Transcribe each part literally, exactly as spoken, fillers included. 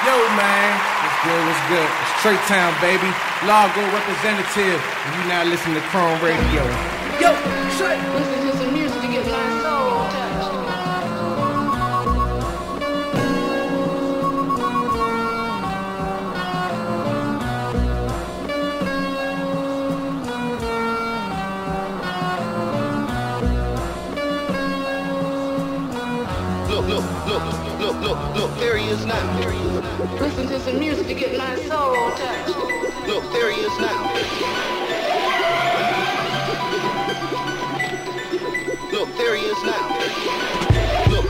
Yo, man. What's good, what's good? It's Trey Town, baby. Largo representative. And you now listen to Chrome Radio. Yo, Trey. Listen to some music to get my soul touched. Look, look, look, look, look, look, there he is now. Listen to some music to get my soul touched. Look, there he is now. Look, there he is now. Look.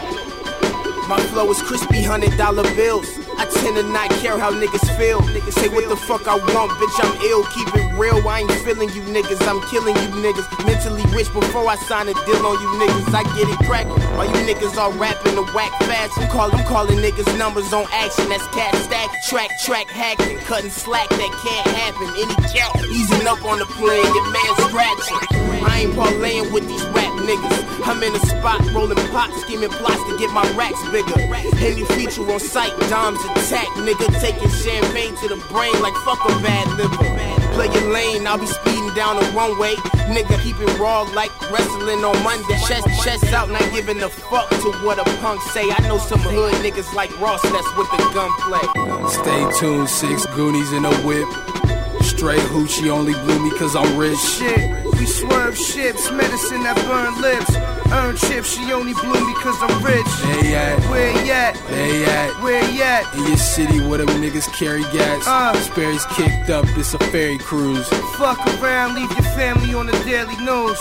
My flow is crispy hundred dollar bills. I tend to not care how niggas feel. Niggas say what the fuck I want, bitch, I'm ill. Keep it real, I ain't feeling you niggas. I'm killing you niggas. Mentally rich before I sign a deal on you niggas. I get it crackin'. All you niggas all rapping the whack fast. I'm calling, I'm calling niggas numbers on action. That's cat stack, track, track, hacking. Cutting slack, that can't happen. Any count, easing up on the plane, your man scratching. I ain't parlaying with these rap niggas. I'm in a spot, rolling pot, scheming plots to get my racks bigger. Any feature on sight, Dom's attack, nigga. Taking champagne to the brain like fuck a bad liver. Play your lane, I'll be speeding down the one way. Nigga, keep it raw like wrestling on Monday. Chest, chest out, not giving a fuck to what a punk say. I know some hood niggas like Ross, that's with the gunplay. Stay tuned, six Goonies in a whip. Straight hoochie only blew me cause I'm rich. Shit, we swerve ships, medicine that burn lips. Earn chips, she only blew me cause I'm rich. They at, where you at? They at, where you at? In your city where them niggas carry gas. Uh, Sperry's kicked up, it's a ferry cruise. Fuck around, leave your family on the daily news.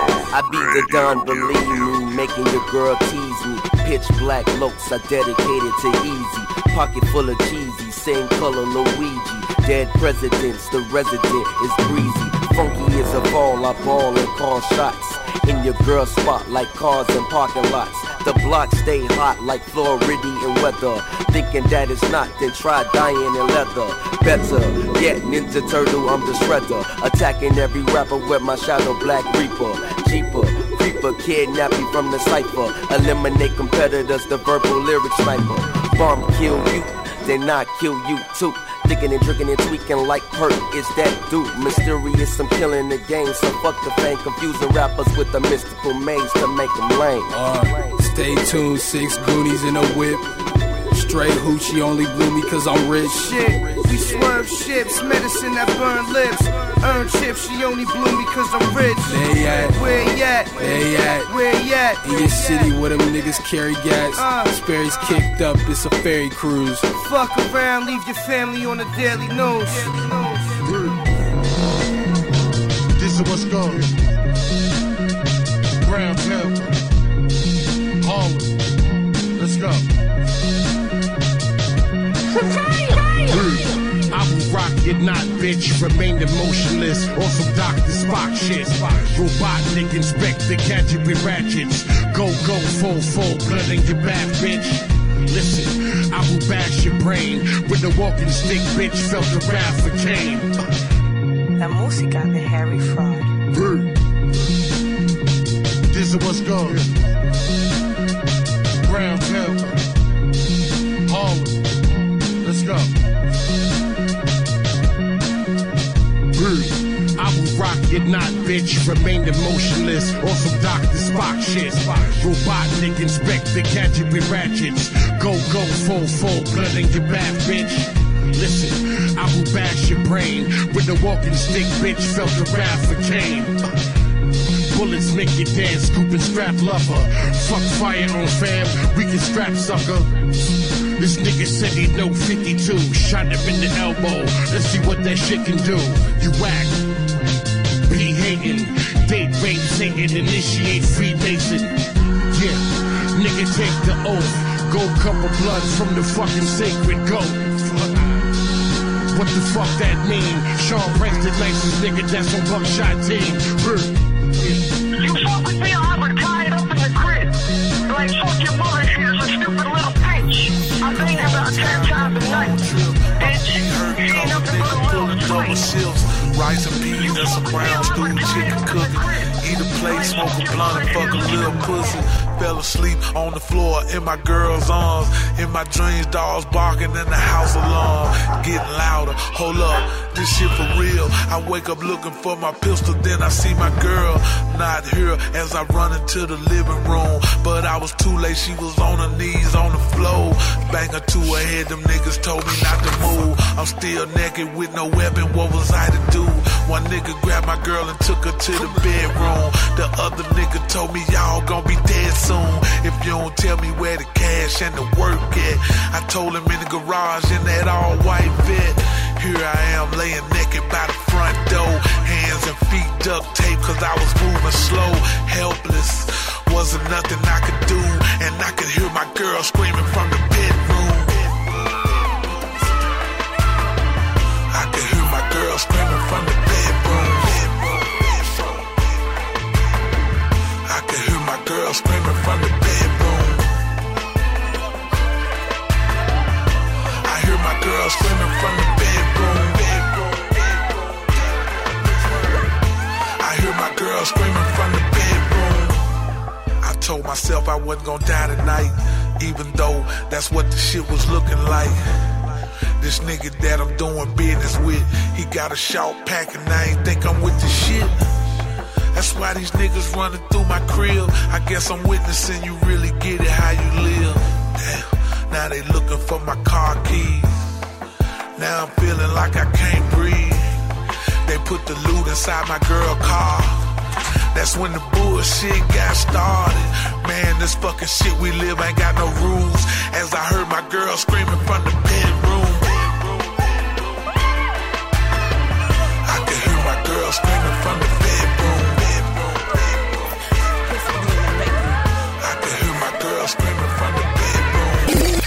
I be the gun, believe me, making your girl tease me. Pitch black looks are dedicated to easy. Pocket full of cheesy, same color Luigi. Dead presidents, the resident is breezy. Funky is a ball, I ball and call shots. In your girl spot like cars and parking lots. The block stay hot like Floridian weather. Thinking that it's not, then try dying in leather. Better, yet Ninja Turtle, I'm the shredder. Attacking every rapper with my shadow Black Reaper. Cheaper, creeper, kidnap me from the cipher. Eliminate competitors, the verbal lyric sniper. Bomb kill you, then I kill you too. Thinking and drinking and tweaking like Perk is that dude. Mysterious, I'm killing the game. So fuck the fame, confusing rappers with a mystical maze to make them lame. Uh, stay tuned, six Goonies in a whip. Straight hoochie only blew me cause I'm rich. Shit, we swerve ships, medicine that burn lips. Earn chips, she only blew me cause I'm rich. They at, where you at? They at, where you at? In your city where them niggas carry gas. Uh, Sperry's kicked up, it's a ferry cruise. Fuck around, leave your family on the daily news. This is what's going. Brown pepper, Harlem, let's go. I will rock it not, bitch. Remain emotionless or some Doctor Spock shit. Robotnik inspector, catch it with ratchets. Go, go, full, full, blood in your back, bitch. Listen, I will bash your brain with the walking stick, bitch. Felt the wrath of Cain. La música de Harry Fraud. This is what's going. Brown pepper, Harlem, let's go. I will rock it not, bitch. Remain emotionless or some Doctor Spock shit. Robotnik inspector, catch it with ratchets. Go, go, full, full, blood in your back, bitch. Listen, I will bash your brain with the walking stick, bitch. Felt the wrath of Cain. Bullets make you dance, scoop and scrap lover. Fuck fire on fam, we can scrap sucker. This nigga said he know fifty-two. Shot him in the elbow. Let's see what that shit can do. You whack. Be hating. Date rape Satan. Initiate Freemason. Yeah. Nigga take the oath. Gold cup of blood from the fucking sacred goat. What the fuck that mean? Sean Price the nicest nigga that's on Buckshot team. You fuck with me, I'll have her tied up in the crib. Like fuck your mother, she's a stupid little bitch. I think about ten times a night. Bitch, she ain't nothing but a little shifts, rice and peas and some brown stew, chicken cooking. Eat a plate, smoke a blunt and fuck a little pussy. fell asleep on the floor in my girl's arms. In my dreams, dogs barking in the house alarm. Getting louder, hold up, this shit for real. I wake up looking for my pistol, then I see my girl not here as I run into the living room. But I was too late, she was on her knees on the floor. Bang her to her head, them niggas told me not to move. I'm still naked with no weapon, what was I to do? One nigga grabbed my girl and took her to the bedroom. The other nigga told me y'all gon' be dead soon if you don't tell me where the cash and the work at. I told him in the garage in that all white vet. Here I am laying naked by the front door. Hands and feet duct tape cause I was moving slow. Helpless, wasn't nothing I could do. And I could hear my girl screaming from the bedroom. I could hear my girl screaming from the bedroom. I could hear my girl screaming from the bedroom. I hear my girl screaming from the bedroom. I hear my girl screaming from the bedroom. I told myself I wasn't gonna die tonight, even though that's what the shit was looking like. This nigga that I'm doing business with, he got a short pack and I ain't think I'm with the shit. That's why these niggas running through my crib. I guess I'm witnessing you really get it how you live. Damn, now they looking for my car keys. Now I'm feeling like I can't breathe. They put the loot inside my girl car. That's when the bullshit got started. Man, this fucking shit we live ain't got no rules. As I heard my girl screaming from the bedroom. I could hear my girl screaming from the bedroom. I could hear my girl screaming from the bedroom.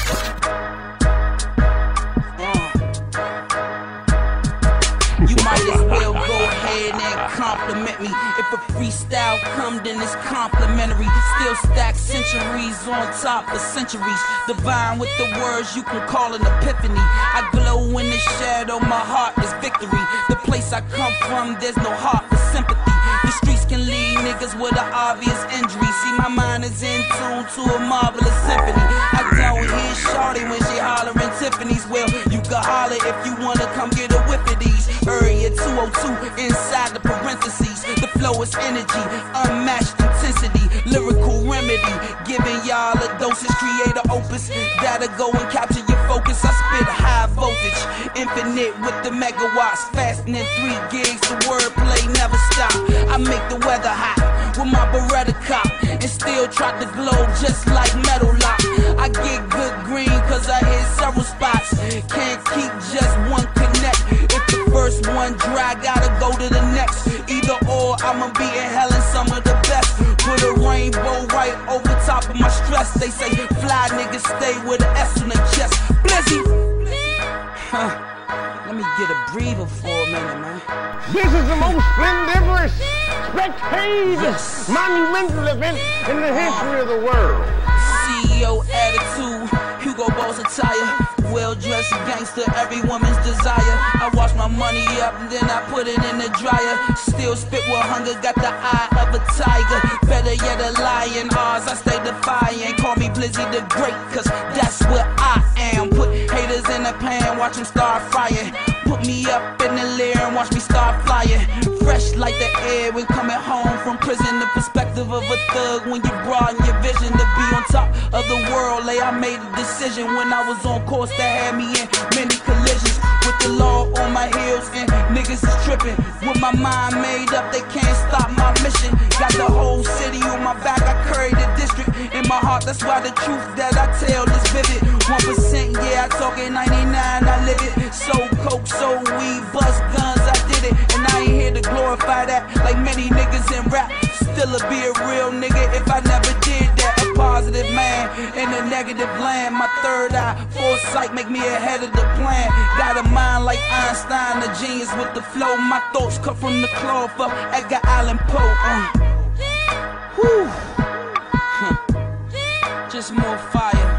You might as well go ahead and compliment me. If a freestyle come, then it's complimentary. Still stack centuries on top of centuries. Divine with the words you can call an epiphany. I glow in the shadow, my heart is victory. The place I come from, there's no heart for sympathy. The streets can leave niggas with an obvious injury. See, my mind is in tune to a marvelous symphony. I don't hear shawty when she hollering Tiffany's. Well, you can holler if you wanna come get a whiff of these. Area two oh two inside the parentheses. The flow is energy, unmatched intensity, lyrical remedy, giving y'all a dosage, create a opus that'll go and capture your focus. I spit high voltage, infinite with the megawatts, fastening three gigs, the wordplay never stop. I make the weather hot with my Beretta cop, and still try to glow just like Metal Lock. I get good green cause I hit several spots, can't keep just one connect. If the first one dry, gotta go to the next. Either or, I'ma be in hell and some of the best. Put a rainbow right over top of my stress. They say fly niggas stay with an S on the chest. Blizzy! Huh. Let me get a breather for a minute, man. This is the most splendiferous, spectacular, yes, monumental event in the history of the world. C E O attitude, Hugo Boss attire, well-dressed gangster, every woman's desire. I wash my money up, then I put it in the dryer. Still spit with hunger, got the eye of a tiger. Better yet a lion, ours I stay defiant. Call me Blizzy the Great, cause that's what I am. Put haters in the pan, watch them start frying. Put me up in the lair and watch me start flying. Fresh like the air when coming home from prison. The perspective of a thug when you broaden your vision. To be on top of the world, like I made a decision when I was on course that had me in many collisions. With the law on my heels and niggas is tripping. With my mind made up, they can't stop my mission. Got the whole city on my back, I carry the district in my heart. That's why the truth that I tell is vivid. One percent, yeah, I talk it ninety-nine, I live it. So coke, so weed, bust guns, I did it. And I ain't here to glorify that like many niggas in rap. Still a be a real nigga if I never did that. A positive man in a negative land. My third eye, foresight, make me ahead of the plan. Got a mind like Einstein, a genius with the flow. My thoughts come from the cloth of Edgar Allan Poe. Uh. Whew. Huh. Just more fire.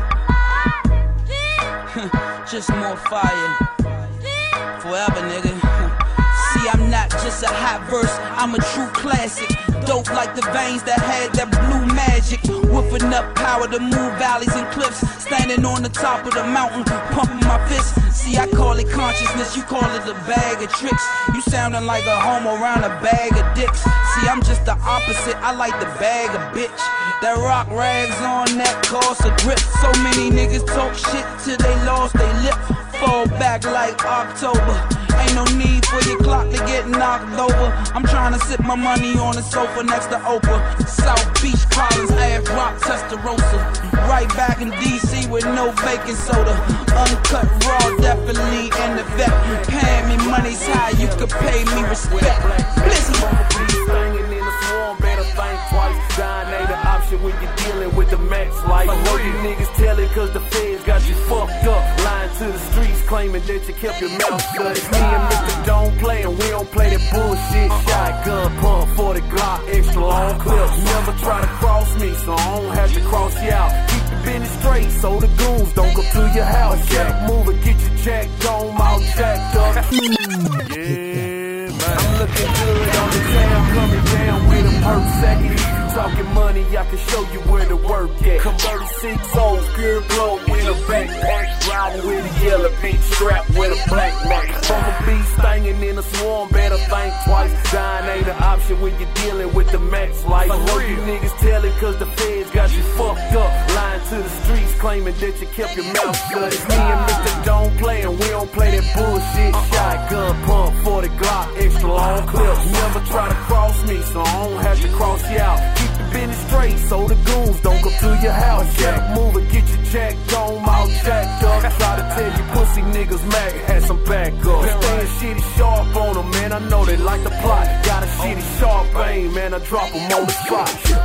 Just more fire. Forever, nigga. See, I'm not just a hot verse, I'm a true classic. dope like the veins that had that blue magic. With enough power to move valleys and cliffs. Standing on the top of the mountain, pumping my fists. See, I call it consciousness, you call it a bag of tricks. You sounding like a homo around a bag of dicks. See, I'm just the opposite, I like the bag of bitch. That rock rags on that cause a grip. So many niggas talk shit till they lost they lip. Fall back like October. Ain't no need for your clock to get knocked over. I'm trying to sip my money on the sofa next to Oprah. South Beach, Collins, Ave, Rock, Testarossa. Right back in D C with no baking soda. Uncut, raw, definitely in the vet. Paying me money's high, you could pay me respect. Blizzy. Banging in the swarm, better think twice. Dying ain't an option when you're dealing with the max life. I know you niggas tellin' cause the feds got you fucked up. Lying to the streets, claiming that you kept your mouth shut. It's me and Mister Don't Play, and we don't play that bullshit. Shotgun pump, forty Glock, extra long clips. Never try to cross me, so I don't have to cross you out. Keep the business straight, so the goons don't come to your house. Jack move and get your jack dome all jacked up. Yeah, man. I'm looking good on the town, coming down with a perk second. Talking money, I can show you where to work at. Converted six O's, pure glow with a backpack. Riding with a yellow pink strap with a black mark. From a beast stinging in a swarm, better think twice. Dying ain't an option when you're dealing with the max life. I know you niggas tellin' cause the feds got you fucked up. Lying to the streets, claiming that you kept your mouth shut. It's me and Mister Don't Play, and we don't play that bullshit. Shotgun pump, forty Glock, extra long clips. Never try to cross me, so I don't have to cross you out. Keep the business straight, so the goons don't come to your house. Jack move and get your jack dome all jacked up. Try to tell you pussy niggas Mac had some backup. Staying shitty sharp on them, man, I know they like the plot. Got a shitty sharp aim, man, I drop them on the spot.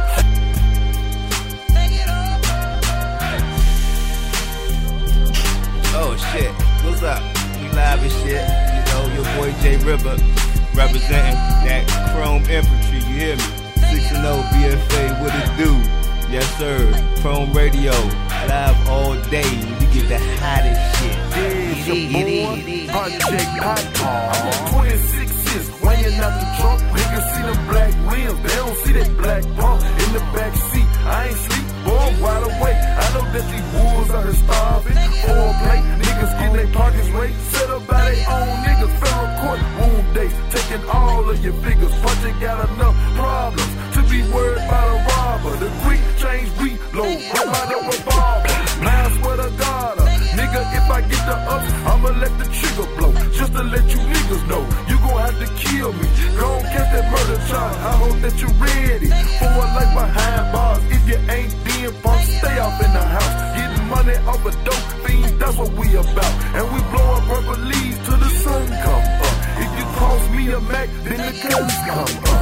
Oh shit, what's up? We live and shit. You know, your boy J Ripper representing that Chrome Infantry, you hear me? six and oh B F A, what it do? Yes sir, Chrome Radio, live all day. We get the hottest shit. Yeah, it's your boy, Project Hot. I'm on twenty-sixes, weighing out the trunk. Niggas see them black rims, they don't see that black pump in the back seat. I ain't sleep, boy, I'm wide awake. I know that these wolves out here starving. Four plate, niggas getting their pockets raped. Set up by their own niggas, federal court, wound days. Taking all of your figures, Project got enough problems to be worried about a robber. The quick change reload, right by the revolver. Now I swear to God, uh, nigga, if I get the ups, I'ma let the trigger blow. Just to let you niggas know, you gon' have to kill me. Go and catch that murder charge. I hope that you're ready for a life behind bars. If you ain't being punk, stay off in the house. Getting money off of dope fiends, that's what we about. And we blow up purple leaves till the sun come up. If you cross me a Mac, then the guns come up.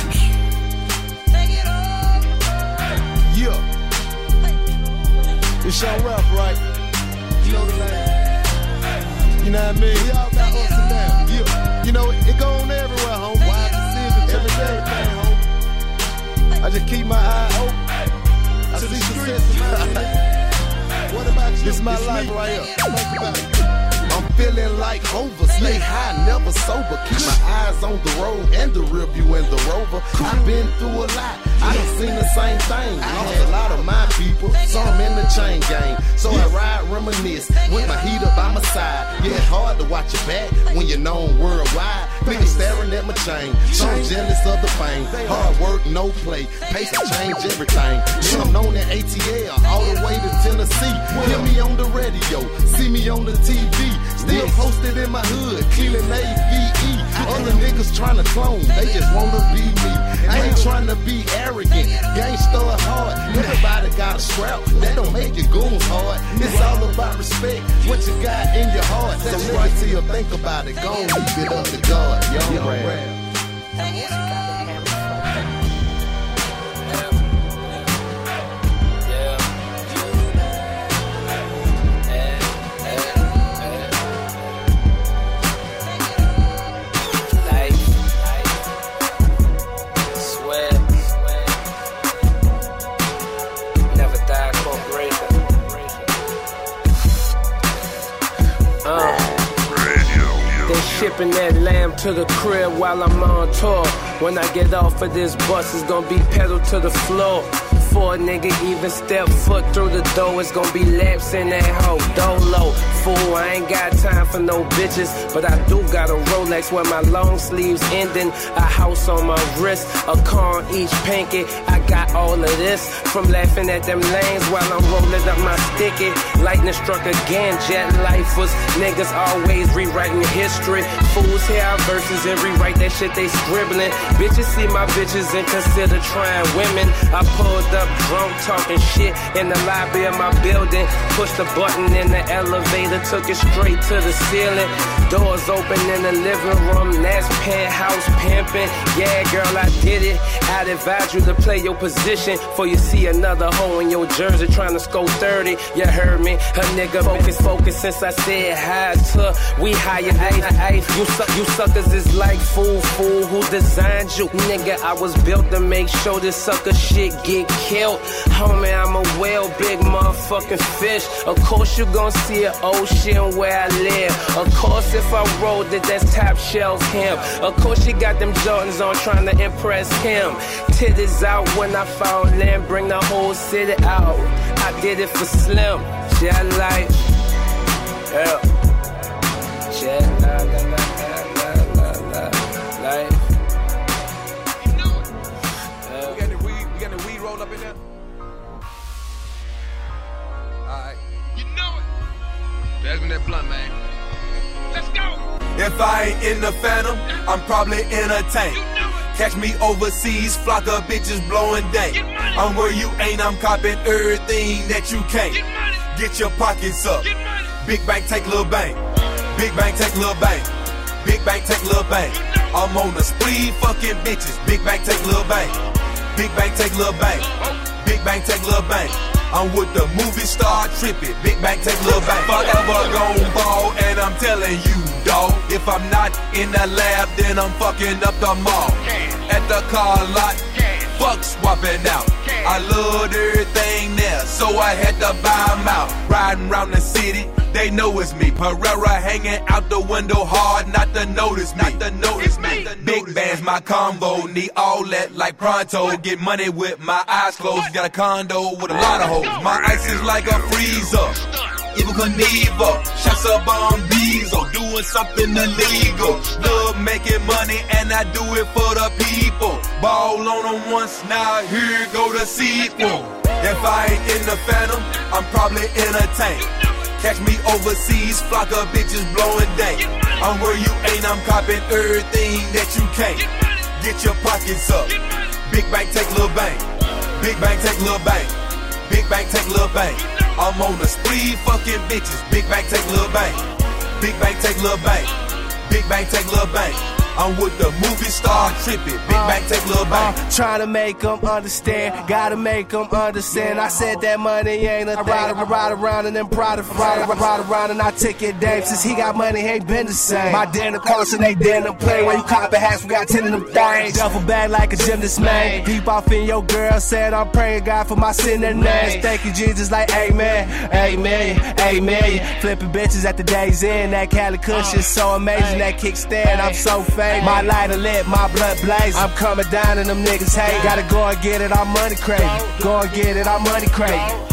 Yeah. It's your rap, right? You know the name. You know what I mean? We all got ups and downs. Yeah. You know, it, it go on everywhere, home. Wild decisions every day, man, home. I just keep my eye open. I see success in my life. What about you? This is my it's life me. Right here. Think about it. I'm feeling like Hova, stay high, never sober. Keep my eyes on the road and the rear view and the Rover. I've been through a lot, I done seen the same thing. I had a lot of my people, some in the chain gang. So I ride, reminisce, with my heater by my side. Yeah, it's hard to watch your back when you're known worldwide. Niggas staring at my chain, so I'm jealous of the fame. Hard work, no play, pace to change everything. Yeah, I'm known at A T L, all the way to Tennessee. Hear me on the radio, see me on the T V. Still posted in my hood, cleaning A V E. Other niggas tryna clone, they just wanna be me. I ain't tryna be arrogant, gangsta or hard. Everybody got a scrap, that don't make your goons hard. It's all about respect, what you got in your heart. So right till you think about it, gon' leave it up to God. Young Rap. Whipping that lamb to the crib while I'm on tour. When I get off of this bus, it's gonna be pedal to the floor. Before a nigga even step foot through the door, it's gonna be laps in that hoe. Dolo, fool, I ain't got time for no bitches, but I do got a Rolex where my long sleeves ending, a house on my wrist, a car on each pinky. I got all of this from laughing at them lanes while I'm rolling up my sticky. Lightning struck again, jet lifers. Niggas always rewriting history. Fools hear our verses and rewrite that shit they scribbling. Bitches see my bitches and consider trying women. I pulled up drunk talking shit in the lobby of my building. Pushed the button in the elevator, took it straight to the ceiling. Doors open in the living room, that's penthouse pimping. Yeah, girl, I did it. I'd advise you to play your position before you see another hoe in your jersey trying to score thirty. You heard me, a nigga focus, focus since I said hi to. We higher, ay, ay, you, suck, you suckers is like fool, fool. Who designed you? Nigga, I was built to make sure this sucker shit get killed. Homie, I'm a whale, big motherfucking fish. Of course you gon' see an ocean where I live. Of course if I rolled it, that's top shelf him. Of course she got them Jordans on trying to impress him. Titties out when I fall in, bring the whole city out. I did it for Slim, jet life. Yeah. Jet la la la la la la life. We got the weed, we got the weed roll up in there. Alright. You know it. Pass me that blunt, man. Let's go. If I ain't in the Phantom, I'm probably in a tank. Catch me overseas, flock of bitches blowing dank. I'm where you ain't, I'm copping everything that you can't. Get your pockets up. Big bank, take little bank. Big bank, take little bank. Big bank, take little bank. I'm on the spree, fucking bitches. Big bank, take little bank. Big bank, take little bank. Big bank, take little bank. I'm with the movie star tripping. Big bank, take little bank. Forever gon' ball, and I'm telling you, dawg. If I'm not in the lab, then I'm fucking up the mall. At the car lot, fuck swapping out. I loved everything there, so I had to buy them out. Riding around the city, they know it's me. Pereira hanging out the window hard, not to notice me. Not to notice me. Big bands, my combo, need all that like pronto. Get money with my eyes closed. Got a condo with a lot of hoes. My ice is like a freezer. Evil Knievel, shots up on Beezel, doing something illegal. Love making money and I do it for the people. Ball on them once, now here go the sequel. If I ain't in the Phantom, I'm probably in a tank. Catch me overseas, flock of bitches blowing dank. I'm where you ain't, I'm copping everything that you can't. Get your pockets up. Big bank, take little bank. Big bank, take little bank. Big bank, take little bank. I'm on the spree, fucking bitches. Big bank, take little bank. Big bank, take little bank. Big bank, take little bank. I'm with the movie star tripping. Big bank, take little bank. Uh, trying to make them understand. Gotta make them understand. I said that money ain't a thing. I ride, I ride around and then proud of ride, ride, ride around and I take it damn. Since he got money, ain't been the same. My dinner cost and they dinner play. When you cop a hats, we got ten of them things. Duffel bag like a gymnast, man. Deep off in your girl, said I'm praying God for my sin and names. Thank you, Jesus, like amen, amen, amen. Flipping bitches at the day's end. That Cali Kush is so amazing. That kickstand, I'm so famous. My lighter lit, my blood blaze. I'm coming down and them niggas hate. Gotta go and get it, I'm money crazy. Go and get it, I'm money crazy.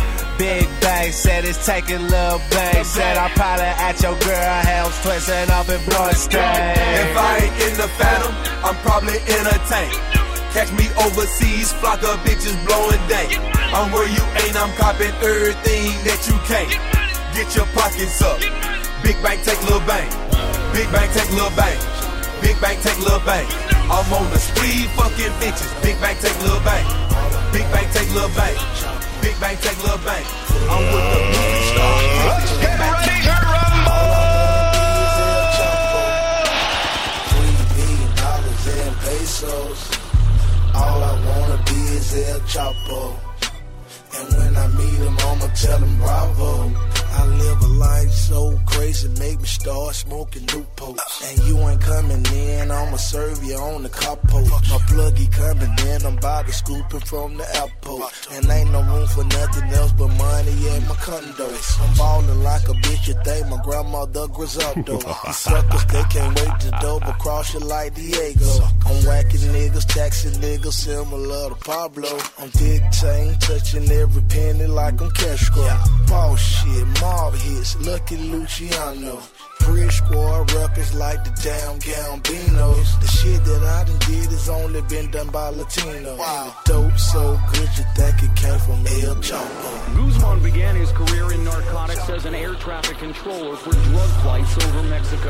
Big bang, said it's taking little bang. Said I'm probably at your girl house, twisting up and blowing straight. If I ain't in the Phantom, I'm probably in a tank. Catch me overseas, flock of bitches blowing dank. I'm where you ain't, I'm copping everything that you can't. Get your pockets up. Big bank, take little bank. Big bank, take little bank. Big bank, take little bank. I'm on the spree, fucking bitches. Big bank, take little bank. Big bank, take little bank. Big bank, take little bank. I'm with the movie star. Get ready to rumble. Three billion dollars in pesos. All I wanna be is El Chapo. And when I meet him, I'ma tell him bravo. I live a life so crazy, make me start smoking Newports. And you ain't coming in, I'ma serve you on the car post. My pluggy coming in, I'm about to scoop it from the airport. And ain't no room for nothing else but money in my condo. I'm ballin' like a bitch, you think my grandmother Griselda. These suckers, they can't wait to double cross you like Diego. I'm whacking niggas, taxing niggas, similar to Pablo. I'm dictating, touching every penny like I'm Castro. Ball shit, mob hits, Lucky Luciano. Bridge squad rappers like the damn Gambinos. The shit that I done did has only been done by Latinos. And the dope so good you think it came from El Chapo. Guzman began his career in narcotics as an air traffic controller for drug flights over Mexico.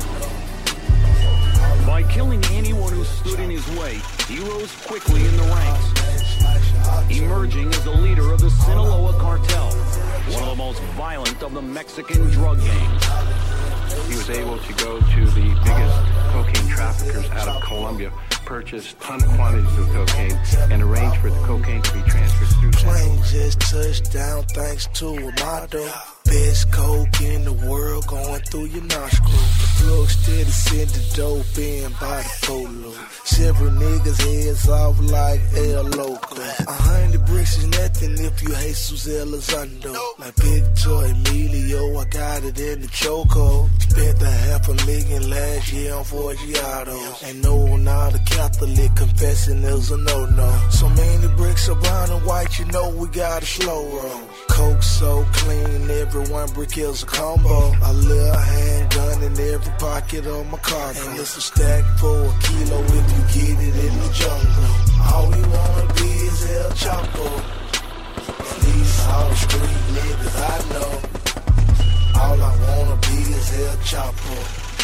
By killing anyone who stood in his way, he rose quickly in the ranks, emerging as the leader of the Sinaloa cartel, one of the most violent of the Mexican drug gangs. He was able to go to the biggest cocaine traffickers out of Colombia, purchase ton quantities of cocaine, and arrange for the cocaine to be transferred through. Plane just touched down thanks to a motto. Best coke in the world going through your nostril. The plug steady send the dope in by the polo. Several niggas heads off like El Loco. A hundred bricks is nothing if you Jesus Elizondo. Like Victor Emilio, I got it in the choco. Spent a half a million last year on Forgiato. And no, not a Catholic, confessing is a no-no. So many bricks are brown and white, you know we got a slow roll. Coke so clean, every one brick is a combo. A little handgun in every pocket of my cargo. And it's a stack for a kilo if you get it in the jungle. All we wanna be is El Chapo. And these all the street niggas I know. All I wanna be is El Chapo.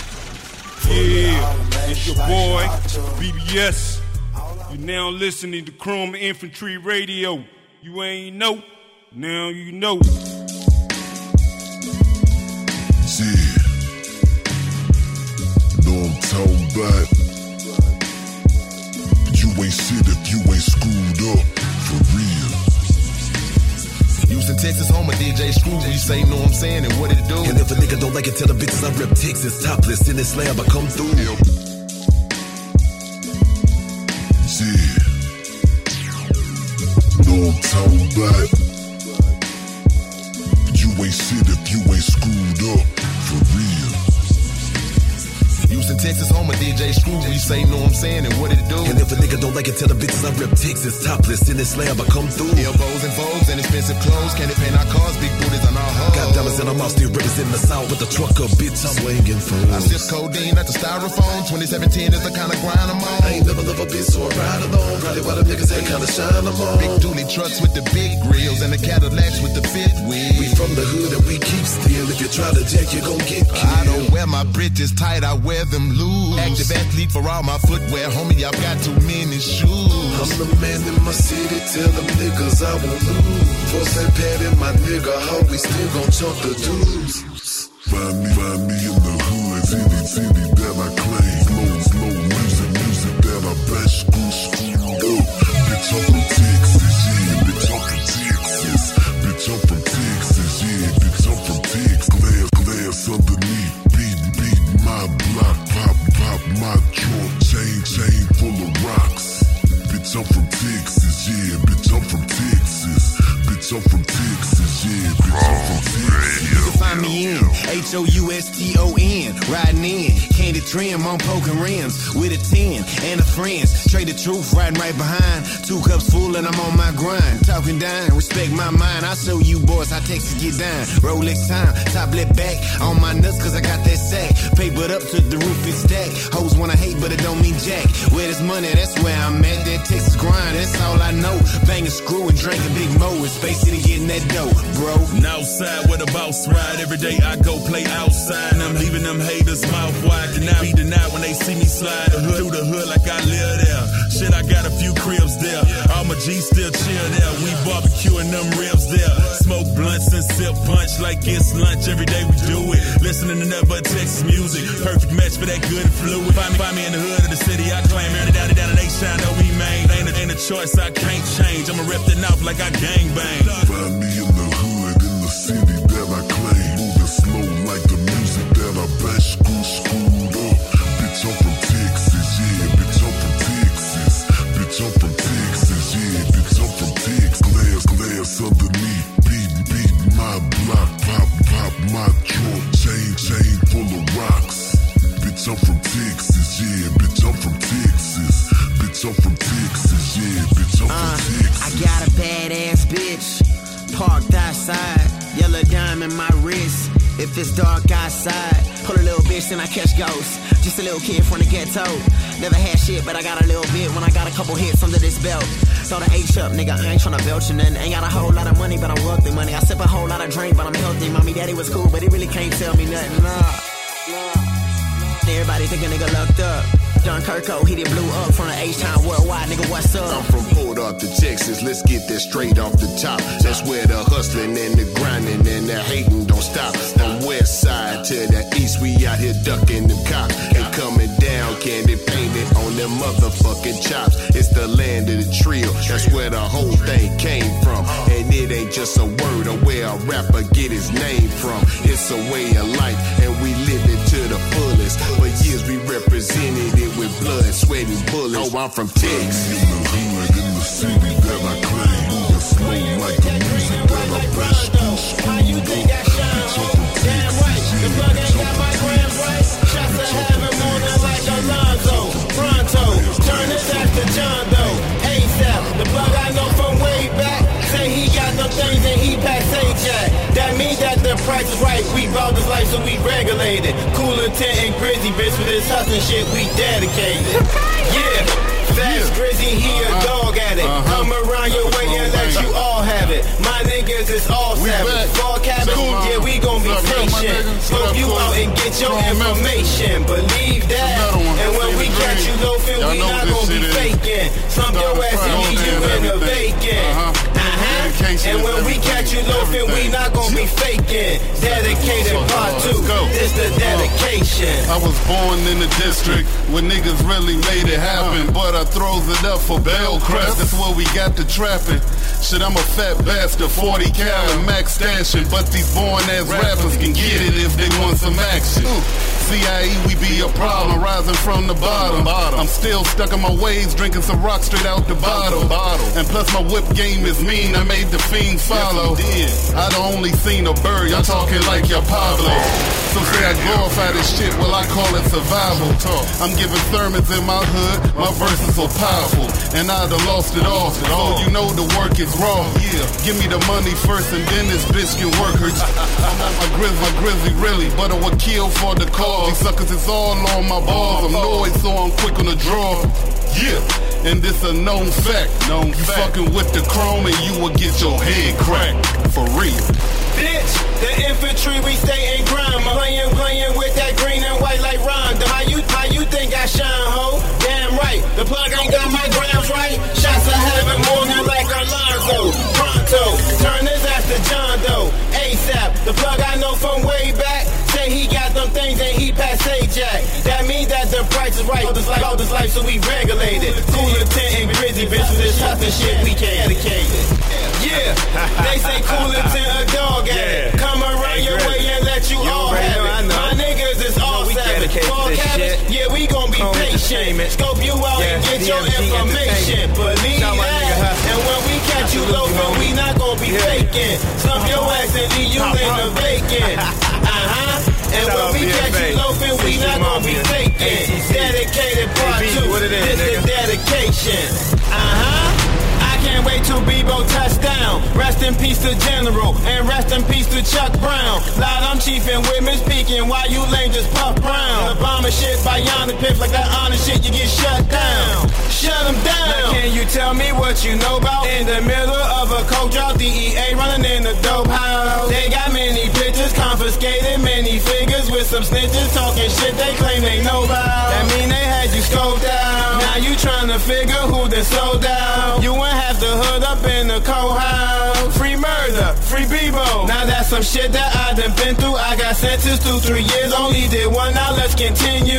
Yeah, it's your boy, B B S. You now listening to Chrome Infantry Radio. You ain't know, now you know. Yeah, know I'm talking about. You ain't shit if you ain't screwed up, for real. Houston, Texas, home of D J Screw. You say, know what I'm saying, and what it do? And if a nigga don't like it, tell the bitches I rep Texas. Topless in this slab, I come through. Yeah. Know I'm talking about. You ain't shit if you ain't screwed up, for real. Houston, Texas, home of D J Screw. You say, know what I'm saying, and what it do? And if a nigga don't like it, tell the bitches I rep Texas. Topless in this slab, I come through. Elbows and Vogues and expensive clothes. Candy paint our cars, big booties on our hoes. Got dollars in our mouth, still representing the South. With the truck up, bitch, I'm swinging foes. I sip codeine at the styrofoam. twenty seventeen is the kind of grind I'm on. I ain't never love a bitch, so I ride alone. Probably why the niggas ain't kinda shine them on. Big dually trucks with the big grills and the Cadillacs with the fifth wheels. We from the hood and we keep still. If you try to jack, you gon' get killed. I don't wear my britches tight, I wear them loose. Active athlete for all my footwear, homie, I've got too many shoes. I'm the man in my city, tell them niggas I won't lose. Force that pad in my nigga, how we still gon' chunk the dudes. Find me, find me in the hood, city, city that I claim. Slow, slow music, music that I bash, screw, screw up. Bitch, I'm from Texas, yeah, bitch, I'm from Texas. Bitch, I'm from Texas, yeah, bitch, I'm from Texas. Glass, glass underneath, beatin', beatin' my block, pop, pop my trunk, chain, chain full of rocks. Bitch, I'm from Texas, yeah, bitch, I'm from Texas. Bitch, I'm from Texas, yeah, bitch, I'm from Texas. You can find me in H O U S T O N, riding in, candy trim, I'm poking rims, with a ten, and a friends, trade the truth, riding right behind, two cups full and I'm on my grind, talking down, respect my mind, I show you boys how Texas get down, Rolex time, top left back, on my nuts cause I got that sack, papered up to the roof it's stack, hoes wanna hate but it don't mean jack, where there's money that's where I'm at, that Texas grind, that's all I know, banging, screwing, drinking Big Mo, in Space City getting that dope, bro. Outside where the boss ride, every day I go play outside, and I'm leaving them haters mouth wide, cannot be denied when they see me slide the hood, through the hood like I live there, shit I got a few cribs there, all my G's still chill there, we barbecuing them ribs there, smoke blunts and sip punch like it's lunch, every day we do it, listening to nothing but Texas music, perfect match for that good fluid, find me, find me in the hood of the city I claim, every down and down and they shine, know we main, ain't a, ain't a choice I can't change, I'ma rep the north like I gang bang. Find me in the hood, in the city that I claim. my trunk, chain, chain full of rocks. Bitch, I'm from Texas, yeah, bitch, I'm from Texas. Bitch, I'm from Texas, yeah, bitch, I'm uh, from Texas. I got a badass bitch, parked outside, yellow diamond in my wrist. If it's dark outside, pull a little bitch, then I catch ghosts. Just a little kid from the ghetto. Never had shit, but I got a little bit when I got a couple hits under this belt. Throw the H up, nigga, I ain't tryna belch or nothing. Ain't got a whole lot of money, but I'm wealthy money. I sip a whole lot of drink, but I'm healthy. Mommy, daddy was cool, but he really can't tell me nothing. Nah, nah. Everybody think a nigga lucked up. John Kirko, he did blew up from the H-Town worldwide, nigga, what's up? I'm from Port Arthur, Texas, let's get that straight off the top. That's where the hustling and the grinding and the hating don't stop. From west side to the east, we out here ducking them cops. And coming down, candy painted on them motherfucking chops. It's the land of the trio, that's where the whole thing came from. And it ain't just a word or where a rapper get his name from. It's a way of life, and we live it to the fullest. For years we represented it with blood, sweat, and bullets. Oh, I'm from Texas. In the hood, in the city that I claim. Moving slow like the music that I blast through. How you think I shine? Damn right, the plug ain't got my grams right. Shots of heaven morning like Alonzo. Pronto, turn this after John Doe. ASAP, the plug I know from way back. Say he got no things and he packs A-Jack. That means that the price is right. We bought this life, so we regulated. Cooler tent and Grizzy, bitch, for this hustling shit, we dedicated. Yeah, fast Grizzy, he a dog at it. Come around your way and let you all have it. My niggas is all savage. Fall cabin, yeah, we gon' be patient. Scope you out and get your information. Believe that. And when we catch you loafing, we not gon' be faking. Slump your ass and leave you in the bacon. And when we catch you loafing, we not gonna be faking. Dedicated part two, this the dedication. I was born in the district where niggas really made it happen, but I throws it up for Bellcrest. That's where we got the trapping. Shit, I'm a fat bastard, forty cal and max stashing, but these born ass rappers can get it if they want some action. C I E, we be a problem, rising from the bottom. I'm still stuck in my ways, drinking some rock straight out the bottle. And plus my whip game is mean, I made the fiend follow. I done only seen a bird, y'all talking like your Pablo. Some say I glorify this shit, well I call it survival. I'm giving sermons in my hood, my verses so powerful. And I done lost it all, so you know the work is raw. Give me the money first and then this bitch can work her. I'm on my grizzly, my grizzly really, but I would kill for the cause. These suckers is all on my balls, I'm noise so I'm quick on the draw. Yeah, and this a known fact. Known you fact. Fucking with the chrome and you will get your head cracked. For real. Bitch, the infantry, we stay in grind. Playing, playing with that green and white like Rondo. How you, how you think I shine, ho? Damn right, the plug ain't got my grams right. Shots of heaven morning like Alonzo. Pronto, turn his ass to John Doe. ASAP, the plug I know from way back. Say he got them things and he pass A-Jack. That means that the price is right. All this life, all this life, so we regulated. Cooler tent and Grizzy, bitch, for this hustling shit, we dedicated. Yeah, they say cooler tent a dog at it. Come around your way and let you all have it. My niggas is all savage. Fall cabbage, yeah, we gon' be patient. Scope you out and get your information. Believe that. And when we catch you loafing, we not gon' be faking. Slump your ass and leave you in the vacant. Uh-huh. And when we catch you loafing, we not gon' be faking. Dedicated part two, this is dedication. Uh-huh. Can't wait till Bebo touchdown. Rest in peace to General, and rest in peace to Chuck Brown. Loud, I'm chiefing with Miss Pekin, while you lame just puff brown. The bomber shit by Yonder Piff, like that honest shit, you get shut down. Shut them down. Now can you tell me what you know about? In the middle of a coke drop, D E A running in the dope house. They got many pictures, confiscated many figures with some snitches talking shit they claim they know about. That mean they had you scoped out. Now you trying to figure who they sold out. You ain't have the hood up in the courthouse. Free murder, free Bebo. Now that's some shit that I done been through. I got sentenced to three years, only did one, now let's continue.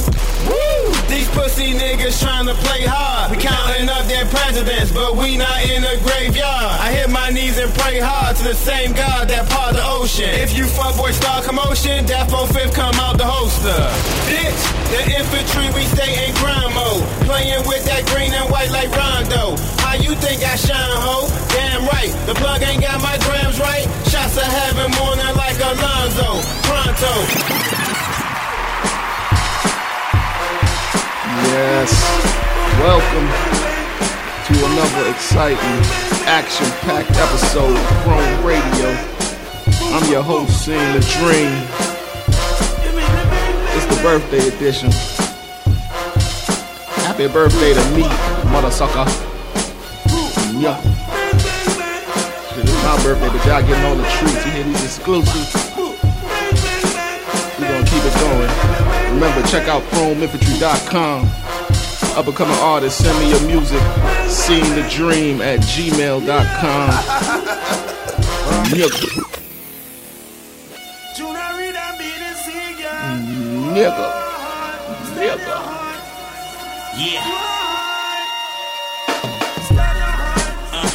Woo! These pussy niggas trying to play hard. We counting up their presidents, but we not in a graveyard. I hit my knees and pray hard to the same God that part the ocean. If you fuckboy start commotion, that four fifth come out the holster. Bitch, the infantry, we stay in grind mode. Playing with that green and white like Rondo. How you think I shine, ho? Damn right, the plug ain't got my grams right. Shots of heaven morning like Alonzo. Yes, welcome to another exciting, action-packed episode of Chrome Radio. I'm your host, Seeing the Dream. It's the birthday edition. Happy birthday to me, mother sucker. Yeah. Shit, it's my birthday, but y'all getting all the treats. You hear these exclusives? We're gonna keep it going. Remember, check out chrome infantry dot com. Up and coming artists, send me your music. Seeing the Dream at gmail dot com. Nigga. Nigga. Nigga. Yeah. Uh.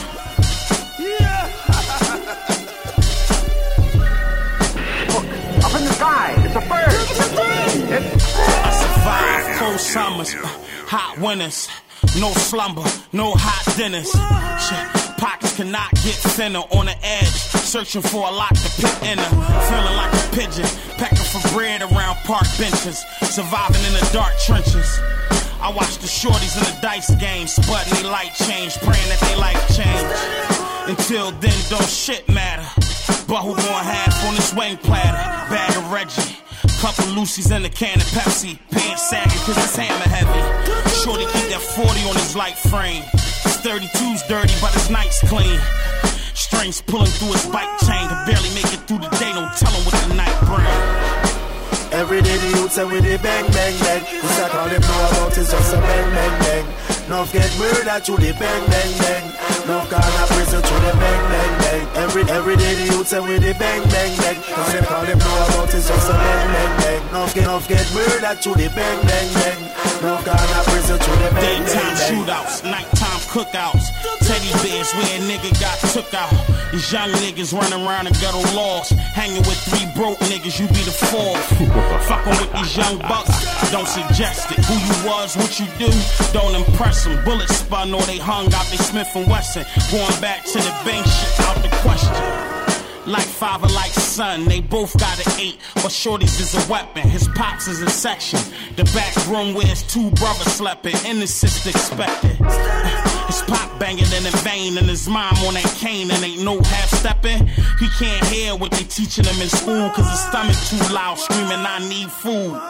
Look, up in the sky, it's a bird. It's a bird. I survived cold summers, uh, hot winters, no slumber, no hot dinners. Shit, pockets cannot get thinner on the edge, searching for a lock to pit in her. Feeling like a pigeon, pecking for bread around park benches, surviving in the dark trenches. I watch the shorties in the dice game, sputting they light change, praying that they life change. Until then, don't shit matter. But who gon' have on this wing platter? Bag of Reggie, couple Lucy's in the can of Pepsi, pants sagging cause it's hammer heavy. Shorty keep that forty on his light frame. His thirty-two's dirty, but his night's clean. Strings pulling through his bike chain, can barely make it through the day, no telling what the night brings. Every day the youths are with the bang, bang, bang. It's like all them know about is just a bang, bang, bang. Now get murdered through the bang, bang, bang. Now gone to prison through the bang, bang, bang. Every, every day the youths are with the bang, bang, bang. Cause them all them know about is just a bang, bang, bang. Now get, now get murdered through the bang, bang, bang. Now gone to prison through the bang, bang, bang. Daytime shootouts, nighttime cookouts. Teddy bears where a nigga got took out. These young niggas running around and ghetto laws. Hanging with three broke niggas, you be the fourth. Fucking with these young bucks, don't suggest it. Who you was, what you do, don't impress them. Bullets spun or they hung out they Smith and Wesson. Going back to the bank shit out the question. Like father, like son, they both got an eight, but shorty's is a weapon. His pops is a section. The back room where his two brothers slept in, innocence expected. His pop banging in the vein and his mom on that cane and ain't no half stepping. He can't hear what they teaching him in school cause his stomach too loud screaming I need food.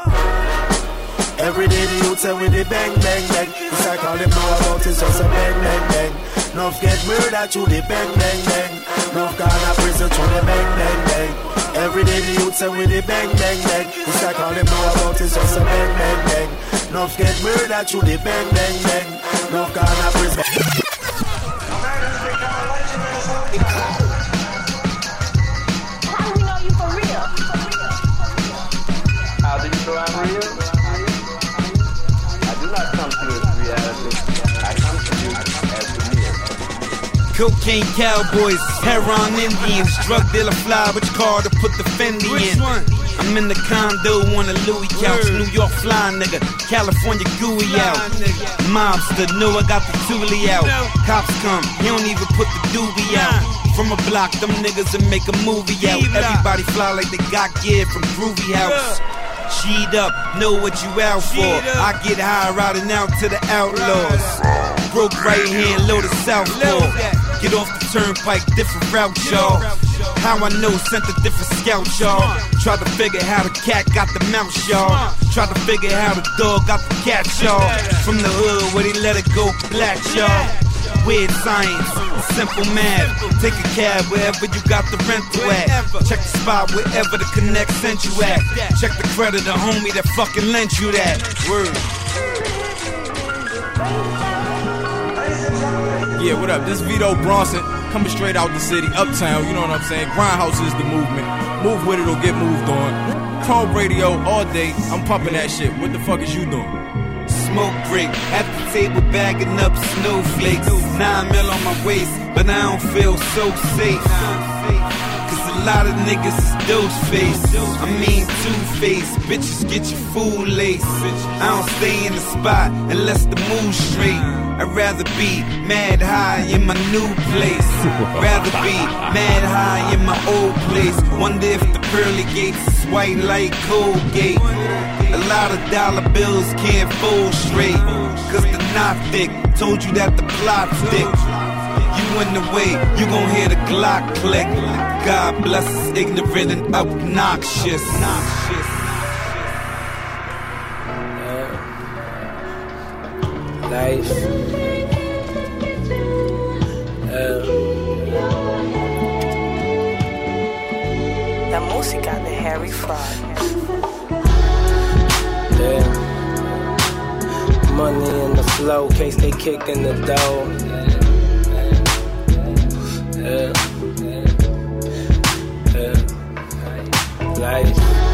Every day the youths are with the bang, bang, bang. It's like all them know about is just a bang, bang, bang. Now get murdered through the bang, bang, bang. Now gone to prison through the bang, bang, bang. Every day the youths are with the bang, bang, bang. It's like all them know about is just a bang, bang, bang. Now get murdered through the bang, bang, bang. Now gone to prison. How do we know you for real? How do you know I'm real? I do not come to you as reality. I come to you as real. Cocaine cowboys, heroin Indians, drug dealer fly, which car to put the Fendi in? I'm in the condo on a Louis couch, New York fly nigga, California gooey out. Mobster, know I got the Thule out. Cops come, he don't even put the doobie out. From a block, them niggas that make a movie out. Everybody fly like they got gear from Groovy House. G'd up, know what you out for. I get high riding out to the outlaws. Broke right hand, loaded southpaw. Get off the turnpike, different route, y'all. How I know, sent a different scout, y'all. Tried to figure how the cat got the mouse, y'all. Tried to figure how the dog got the cat, y'all. From the hood where they let it go black, y'all. Weird science, simple math. Take a cab wherever you got the rental at. Check the spot wherever the connect sent you at. Check the credit of homie that fucking lent you that. Word. Yeah, what up? This Vito Bronson, coming straight out the city, uptown, you know what I'm saying? Grindhouse is the movement. Move with it or get moved on. Chrome Radio all day, I'm pumping that shit. What the fuck is you doing? Smoke break, at the table bagging up snowflakes. Nine mil on my waist, but I don't feel so safe. Cause the lot of niggas is dose face. I mean two-faced, bitches get your food laced. I don't stay in the spot unless the mood's straight. I'd rather be mad high in my new place. Rather be mad high in my old place. Wonder if the pearly gates is white like Colgate. A lot of dollar bills can't fold straight, cause the knot thick. Told you that the plot's thick. You in the way, you gon' hear the Glock click. God bless us, ignorant and obnoxious. Life. La música de Harry Fraud. Yeah. Money in the flow, case they kick in the door. Yeah. Yeah. Life.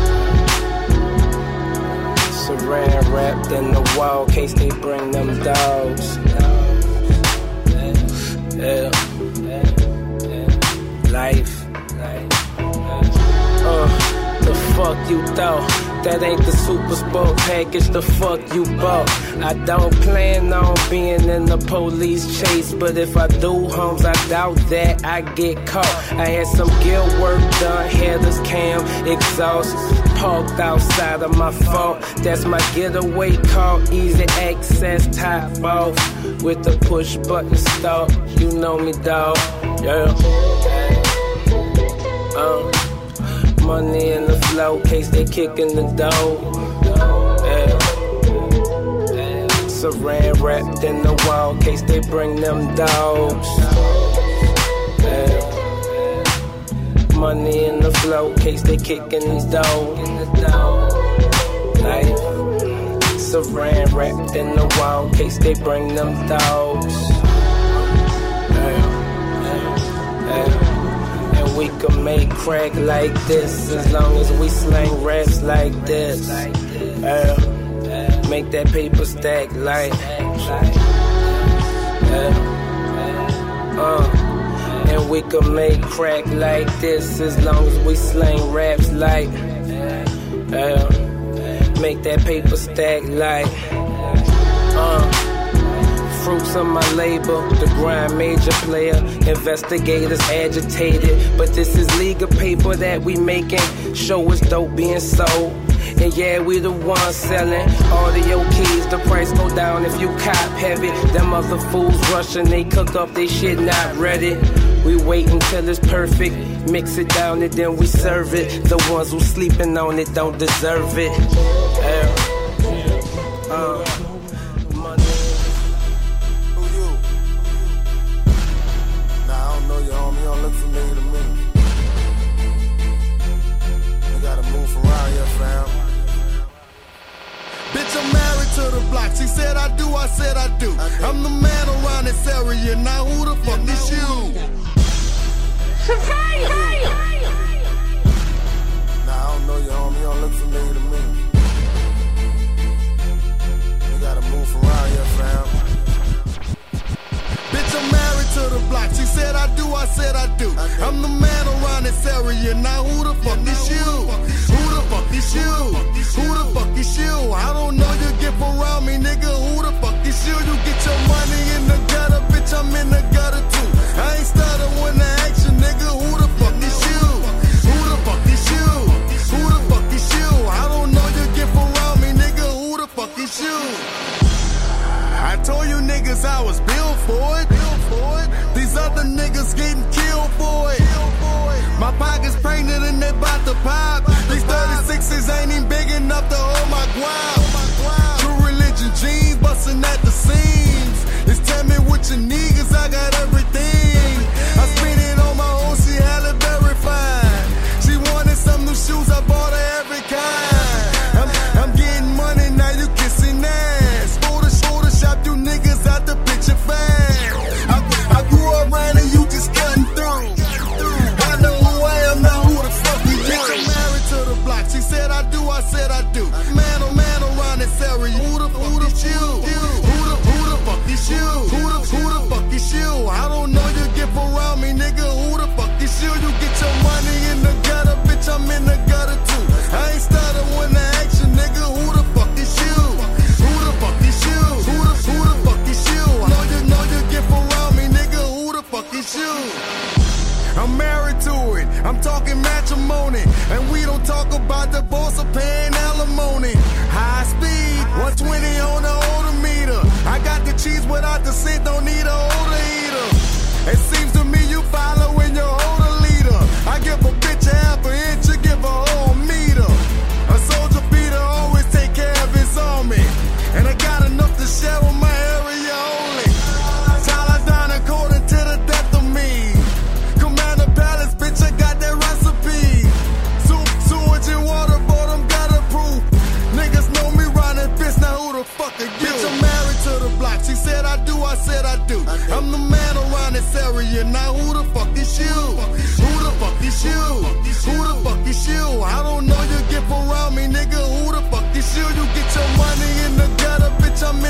Saran wrapped in the wall, case they bring them dogs. Yeah. Life. Uh, the fuck you thought? That ain't the super sport package, the fuck you bought. I don't plan on being in the police chase, but if I do, homes, I doubt that I get caught. I had some guilt work done, headers, cam, exhaust, parked outside of my fault. That's my getaway car, easy access, top off, with the push button start. You know me, dawg, yeah. Uh. Money in the flow, case they kick in the door. Yeah. Yeah. Saran wrapped in the wall, case they bring them dogs. Yeah. Money in the flow, case they kick in the door. Like, saran wrapped in the wall, case they bring them dogs. Yeah. Yeah. We can make crack like this as long as we slang raps like this. Uh, make that paper stack like. Uh, uh, and we can make crack like this as long as we slang raps like. Uh, make that paper stack like. Uh, Fruits of my labor, the grind major player, investigators agitated, but this is legal paper that we making, show us dope being sold, and yeah, we the ones selling, audio keys, the price go down if you cop heavy, them other fools rushing, they cook up they shit not ready, we wait until it's perfect, mix it down and then we serve it, the ones who sleeping on it don't deserve it, uh, uh. She said I do, I said I do. I'm the man around this area. Now who the fuck is you? Nah, I don't know you, homie. You don't look familiar to me. You gotta move around here, fam. Bitch, I'm married to the block. She said I do, I said I do. I'm the man around this area. Now who the fuck is you? Who the fuck is you? Who the fuck is you? I don't know you get around me, nigga. Who the fuck is you? You get your money in the gutter, bitch. I'm in the gutter too. I ain't started when the action, nigga. Who the fuck is you? Who the fuck is you? Who the fuck is you? I don't know you get around me, nigga. Who the fuck is you? I told you niggas I was built for it. These other niggas getting killed for it. My pockets painted and they bout to pop. These thirty-sixes ain't even big enough to hold my guap. True religion jeans busting at the seams. Just tell me what you need, cause I got everything. I spent it on my own, she hella very fine. She wanted some new shoes, I bought her every kind. I'm, I'm getting money, now you kissing ass. Photoshop you niggas out the picture fast. I, I grew around and you just cutting through. I know who I am, now who the fuck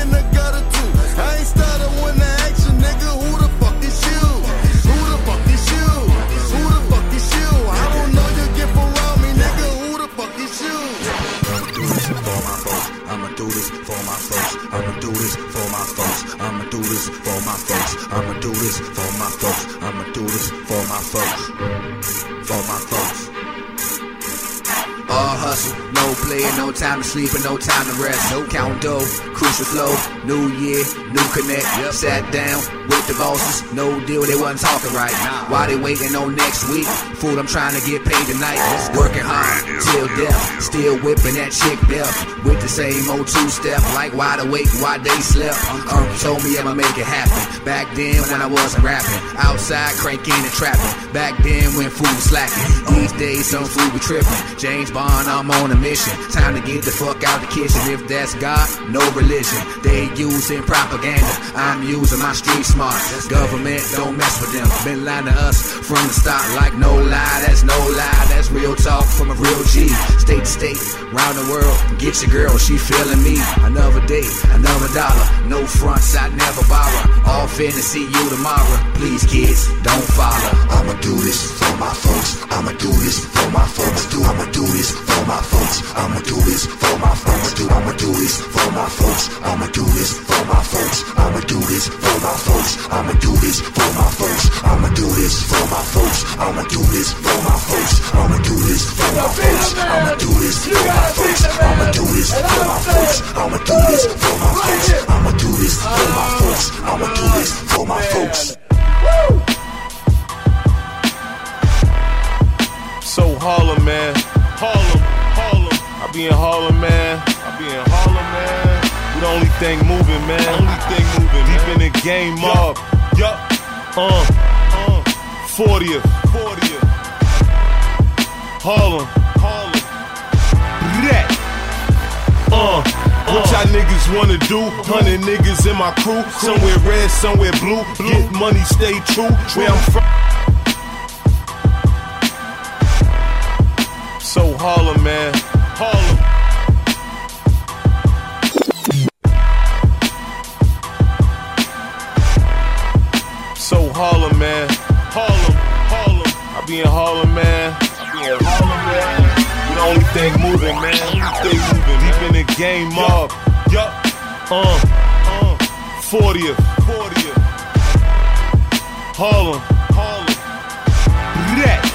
in the gutter too. I ain't started when the action, nigga. Who the fuck is you? Who the fuck is you? Who the fuck is you? I don't know you get around me, nigga. Who the fuck is you? I'ma do this for my folks. I'ma do this for my folks. I'ma do this for my folks. I'ma do this for my folks. I'ma do this for my folks. For my folks. All hustle, no play, no time to sleep and no time to rest. No count dough, crucial flow, new year, new connect. Yep. Sat down with the bosses, no deal, they wasn't talking right. Nah. Why they waiting on next week? Fool, I'm trying to get paid tonight. Working hard till death, still whipping that chick death with the same old two-step, like wide awake while they slept. Um, told me I'ma make it happen. Back then when I wasn't rapping, outside cranking and trapping. Back then when food was slacking. These days some food be tripping. James Bond, I'm on a mission. Time to get the fuck out the kitchen. If that's God, no religion. They using propaganda. I'm using my street smart. Government don't mess with them. Been lying to us from the start like no lie. That's no lie. That's real talk from a real G. State to state, round the world. Get your girl, she feeling me. Another day, another dollar. No fronts, I never borrow. All finna see you tomorrow. Please kids, don't follow. I'ma do this for my folks. I'ma do this for my folks. Do I'ma do this for my folks. I'ma do this for my folks. Do I'ma do this for my folks. I'ma do this for my folks. I'ma do this for my folks. I'ma do this for my folks. I'ma do this for my folks. I'ma do this for my folks. I'ma do this for my folks. I'ma do this for my folks. I'ma do this for my folks. I'ma do this for my folks. I'ma do this for my folks. I'ma do this for my folks. So Harlem, man. Harlem, Harlem. I be in Harlem, man. I be in Harlem, man. We the only thing moving, man. Only thing moving, deep in the game mob. Yup. Uh. Uh. fortieth. fortieth. Harlem. Harlem. That. Uh. What y'all niggas wanna do? Hundred niggas in my crew. Somewhere red, somewhere blue. Get money, stay true. Where I'm from. So Harlem, man. Harlem. So Harlem, man. Harlem, Harlem. I be in Harlem, man. I be in Harlem, man. We the only thing moving, man. Only thing moving, deep in the game mob. Yup. Uh. Uh. fortieth. fortieth. Harlem. Harlem. That.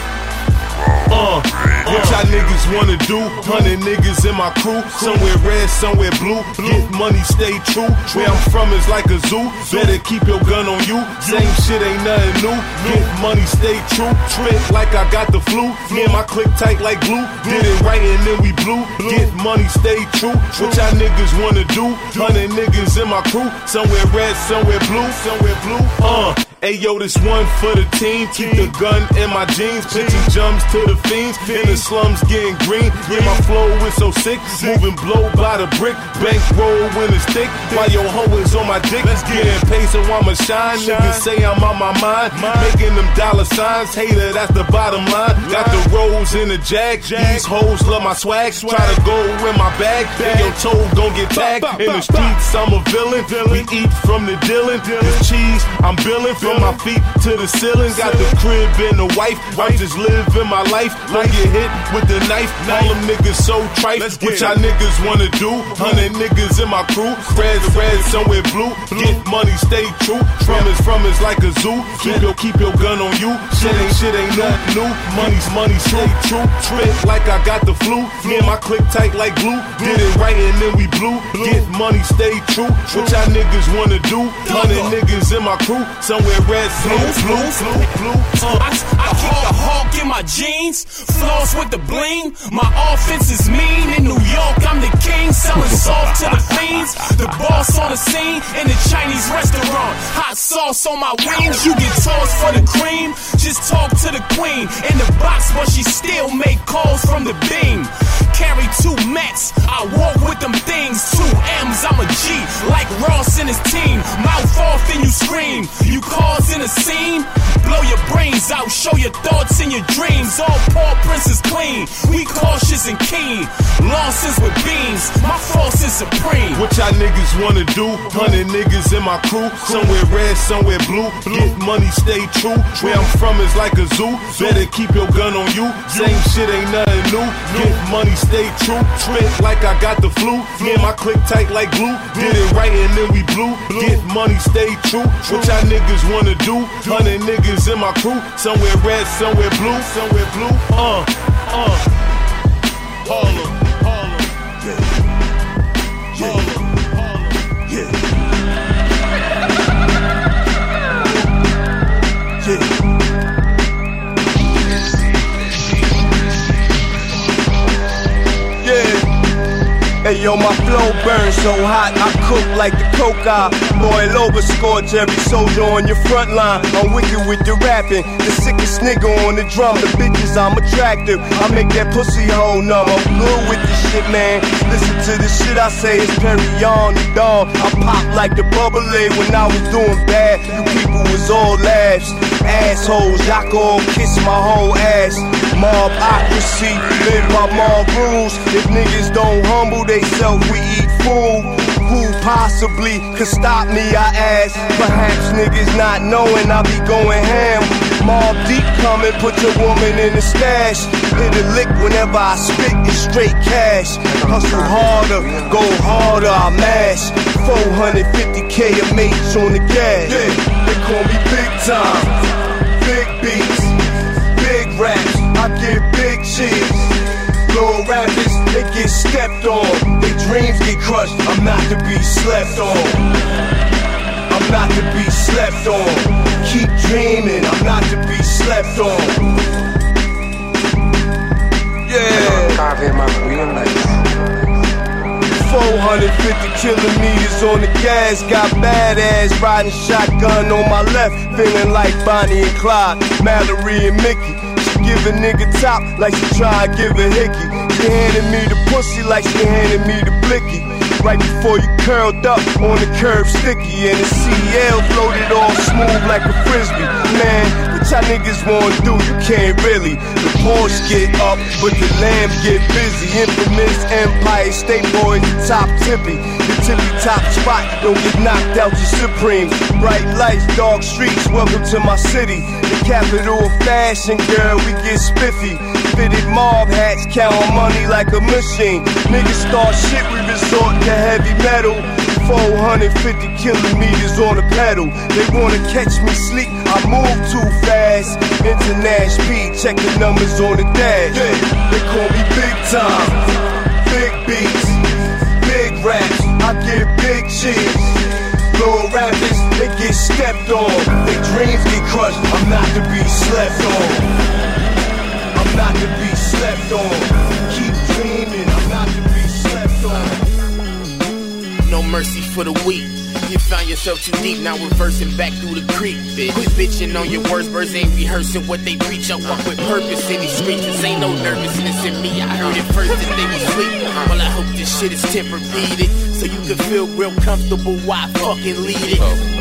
Uh, what y'all niggas wanna do? Hundred niggas in my crew. Somewhere red, somewhere blue. Get money, stay true. Where I'm from is like a zoo. Better keep your gun on you. Same shit ain't nothing new. Get money, stay true. Trip like I got the flu. Me and my click tight like glue. Did it right and then we blew. Get money, stay true. What y'all niggas wanna do? Hundred niggas in my crew. Somewhere red, somewhere blue. Somewhere blue. Uh. Hey yo, this one for the team. Keep the gun in my jeans. Pitching jumps to the fiends. In the slums getting green. Yeah, my flow is so sick. Moving blow by the brick. Bankroll when it's thick. While your hoe is on my dick. Getting paid so I'ma shine. Niggas say I'm on my mind. Making them dollar signs. Hater, that's the bottom line. Got the rolls in the jag. These hoes love my swag. Try to go in my bag. Then your toe gon' get tagged. In the streets, I'm a villain. We eat from the Dillon. This cheese, I'm billing. From my feet to the ceiling, got the crib and the wife. I just living my life. Don't get hit with the knife. All them niggas so trite. What y'all niggas wanna do? Hundred niggas in my crew. Red, red, somewhere blue. Get money, stay true. From is from is like a zoo. Keep your keep your gun on you. Shit ain't shit ain't nothing new. Money's money, stay true. Trip like I got the flu. Me and my click tight like glue. Did it right and then we blew. Get money, stay true. What y'all niggas wanna do? Hundred niggas in my crew. Somewhere red, blue, blue, blue, blue. Uh, I, I keep the hawk in my jeans, floss with the bling. My offense is mean. In New York, I'm the king, selling soft to the fiends. The boss on the scene in the Chinese restaurant. Hot sauce on my wings, you get tossed for the cream. Just talk to the queen in the box, but she still make calls from the beam. Carry two Mets, I walk with them things. Two M's, I'm a G, like Ross and his team. Mouth off and you scream. You cause in a scene, blow your brains out, show your thoughts and your dreams. All paw prints is clean. We caution Precious and keen, losses with beams, my force is supreme. What y'all niggas wanna do? Hundred niggas in my crew, somewhere red, somewhere blue. Get money, stay true. Where I'm from is like a zoo. Better keep your gun on you. Same shit ain't nothing new. Get money, stay true. Spit like I got the flu. Me and my click tight like glue. Did it right and then we blew. Get money, stay true. What y'all niggas wanna do? Hundred niggas in my crew, somewhere red, somewhere blue, somewhere blue. Uh, uh. Harlem, Harlem, yeah, Harlem, Harlem, yeah, yeah. Hey yo, my flow burns so hot, I cook like the coca. Boil over, scorch every soldier on your front line. I'm wicked with the rapping, the sickest nigga on the drum. The bitches, I'm attractive, I make that pussy hole numb. I'm good with this shit, man. Listen to the shit I say, it's Perry on the dog. I pop like the bubbly when I was doing bad. You people was all laughs, assholes. Y'all could all kiss my whole ass. Mobocracy, live by mob rules. If niggas don't humble they self, we eat food. Who possibly could stop me, I ask. Perhaps niggas not knowing I be going ham. Mob deep coming, put your woman in the stash. Hit a lick whenever I spit, it's straight cash. Hustle harder, go harder, I mash. four hundred fifty K a mates on the gas. Yeah, they call me big time. Big beats, big raps, I get big cheese. Little rappers, they get stepped on. Their dreams get crushed, I'm not to be slept on. I'm not to be slept on. Keep dreaming, I'm not to be slept on. Yeah. four hundred fifty kilometers on the gas. Got badass riding shotgun on my left. Feeling like Bonnie and Clyde, Mallory and Mickey. Give a nigga top like she try to give a hickey. She handed me the pussy like she handed me the blicky. Right before you curled up on the curb sticky. And the C L floated all smooth like a frisbee. Man, what y'all niggas wanna do? You can't really. The Porsche get up, but the lamb get busy. Infamous Empire State Boys, the top tippy. The tippy top spot, don't get knocked out, you supreme. Bright lights, dark streets, welcome to my city. The capital of fashion, girl, we get spiffy. Fitted mob hats, counting money like a machine. Niggas start shit, we resort to heavy metal. four hundred fifty kilometers on the pedal. They wanna catch me sleep, I move too fast. International speed, check the numbers on the dash. Yeah, they call me big time. Big beats, big raps, I get big cheese. Little rappers, they get stepped on. Their dreams get crushed, I'm not to be slept on. I'm not to be slept on. Keep dreaming, I'm not to be slept on. No mercy for the weak. You found yourself too deep, now reversing back through the creek, bitch. Quit bitching on your words, birds ain't rehearsing what they preach. I walk with purpose in these streets, this ain't no nervousness in me. I heard it first that they was sleep. Well, I hope this shit is temper-beaded, so you can feel real comfortable while I fucking lead it. Oh.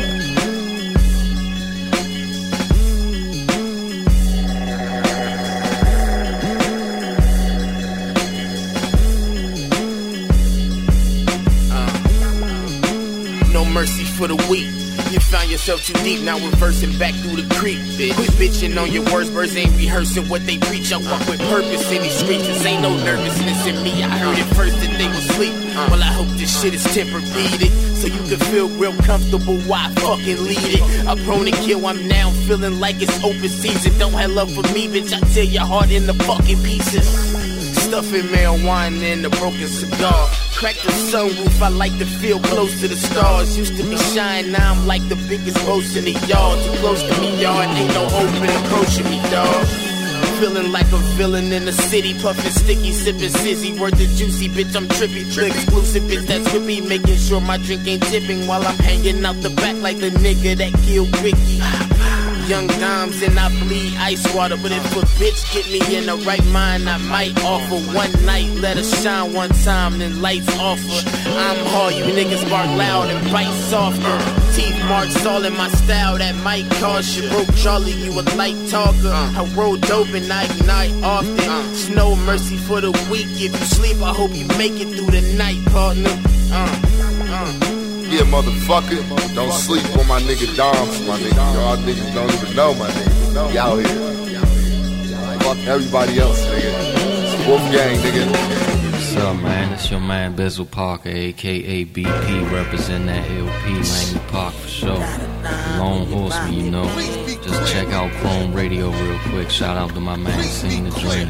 Mercy for the weak. You found yourself too deep, now reversing back through the creek, bitch. Quit bitching on your words, birds ain't rehearsing what they preach. I walk with purpose in these streets, this ain't no nervousness in me. I heard it first that they was sleep. Well, I hope this shit is temper-beaded, so you can feel real comfortable while I fucking lead it. I'm prone to kill, I'm now feeling like it's open season. Don't have love for me, bitch, I tear your heart into fucking pieces. Stuffing marijuana in a broken cigar. Crack the sunroof, I like to feel close to the stars. Used to be shy, now I'm like the biggest boast in the yard. Too close to me, yard, ain't no open approaching me, dawg. Feeling like a villain in the city, puffing sticky, sipping sizzy. Word to juicy, bitch, I'm trippy. Trick exclusive, bitch, that's with me. Making sure my drink ain't tipping while I'm hanging out the back like the nigga that killed Ricky. young dimes and I bleed ice water. But if a bitch get me in the right mind, I might offer one night. Let her shine one time, then lights offer. I'm hard, you niggas bark loud and bite softer. Teeth marks all in my style, that might cause you. Broke Charlie, you a light talker. I roll dope and I ignite often. There's no mercy for the weak. If you sleep, I hope you make it through the night, partner. Uh, uh. Yeah, motherfucker, don't sleep on my nigga Doms, my nigga. Y'all niggas don't even know my nigga. Y'all here. Fuck everybody else, nigga. Wolf gang, nigga. What's up, man? It's your man Bizzle Parker, aka B P, representing that L P, Langley Park for sure. Lone Horseman, you know. Just check out Chrome Radio real quick. Shout out to my man, Seen the Dream.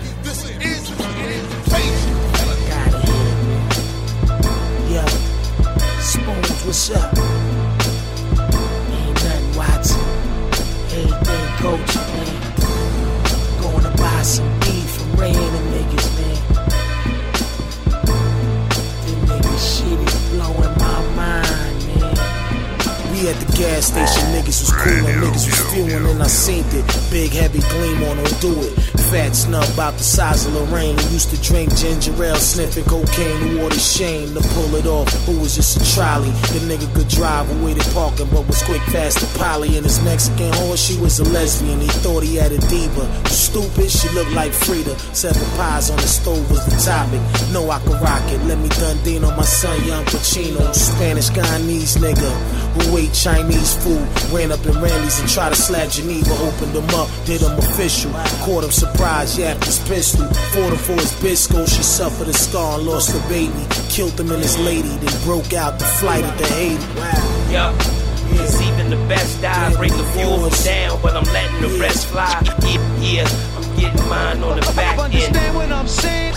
Yo, Spoons, what's up? Ain't nothing Watson. Everything Coach, man. Going to buy some beef from Ray and them niggas, man. Them niggas shit is blowing my mind, man. We at the gas station, niggas was coolin', niggas was spewing, and I seen it. Big heavy gleam on them, do it. Fat snub about the size of Lorraine. Who used to drink ginger ale, sniffing cocaine. Who wore the shame to pull it off. Who was just a trolley. The nigga could drive away to parking, but was quick, fast to Polly. And his Mexican horse, she was a lesbian. He thought he had a diva. You stupid, she looked like Frida. Seven pies on the stove was the topic. No, I could rock it. Let me Dundee on my son, Young Pacino. Spanish Guyanese nigga who ate Chinese food. Ran up in Randy's and tried to slap Geneva. Opened him up, did him official. Caught him surprised, yapped his pistol. Fought him for his bisco. She suffered a scar and lost her baby. Killed him and his lady, then broke out the flight at the Haiti. Wow. Yup. Cause even the best die, break the fuel down, but I'm letting the rest fly. Yeah, yeah, I'm getting mine on the back end. Understand what I'm saying?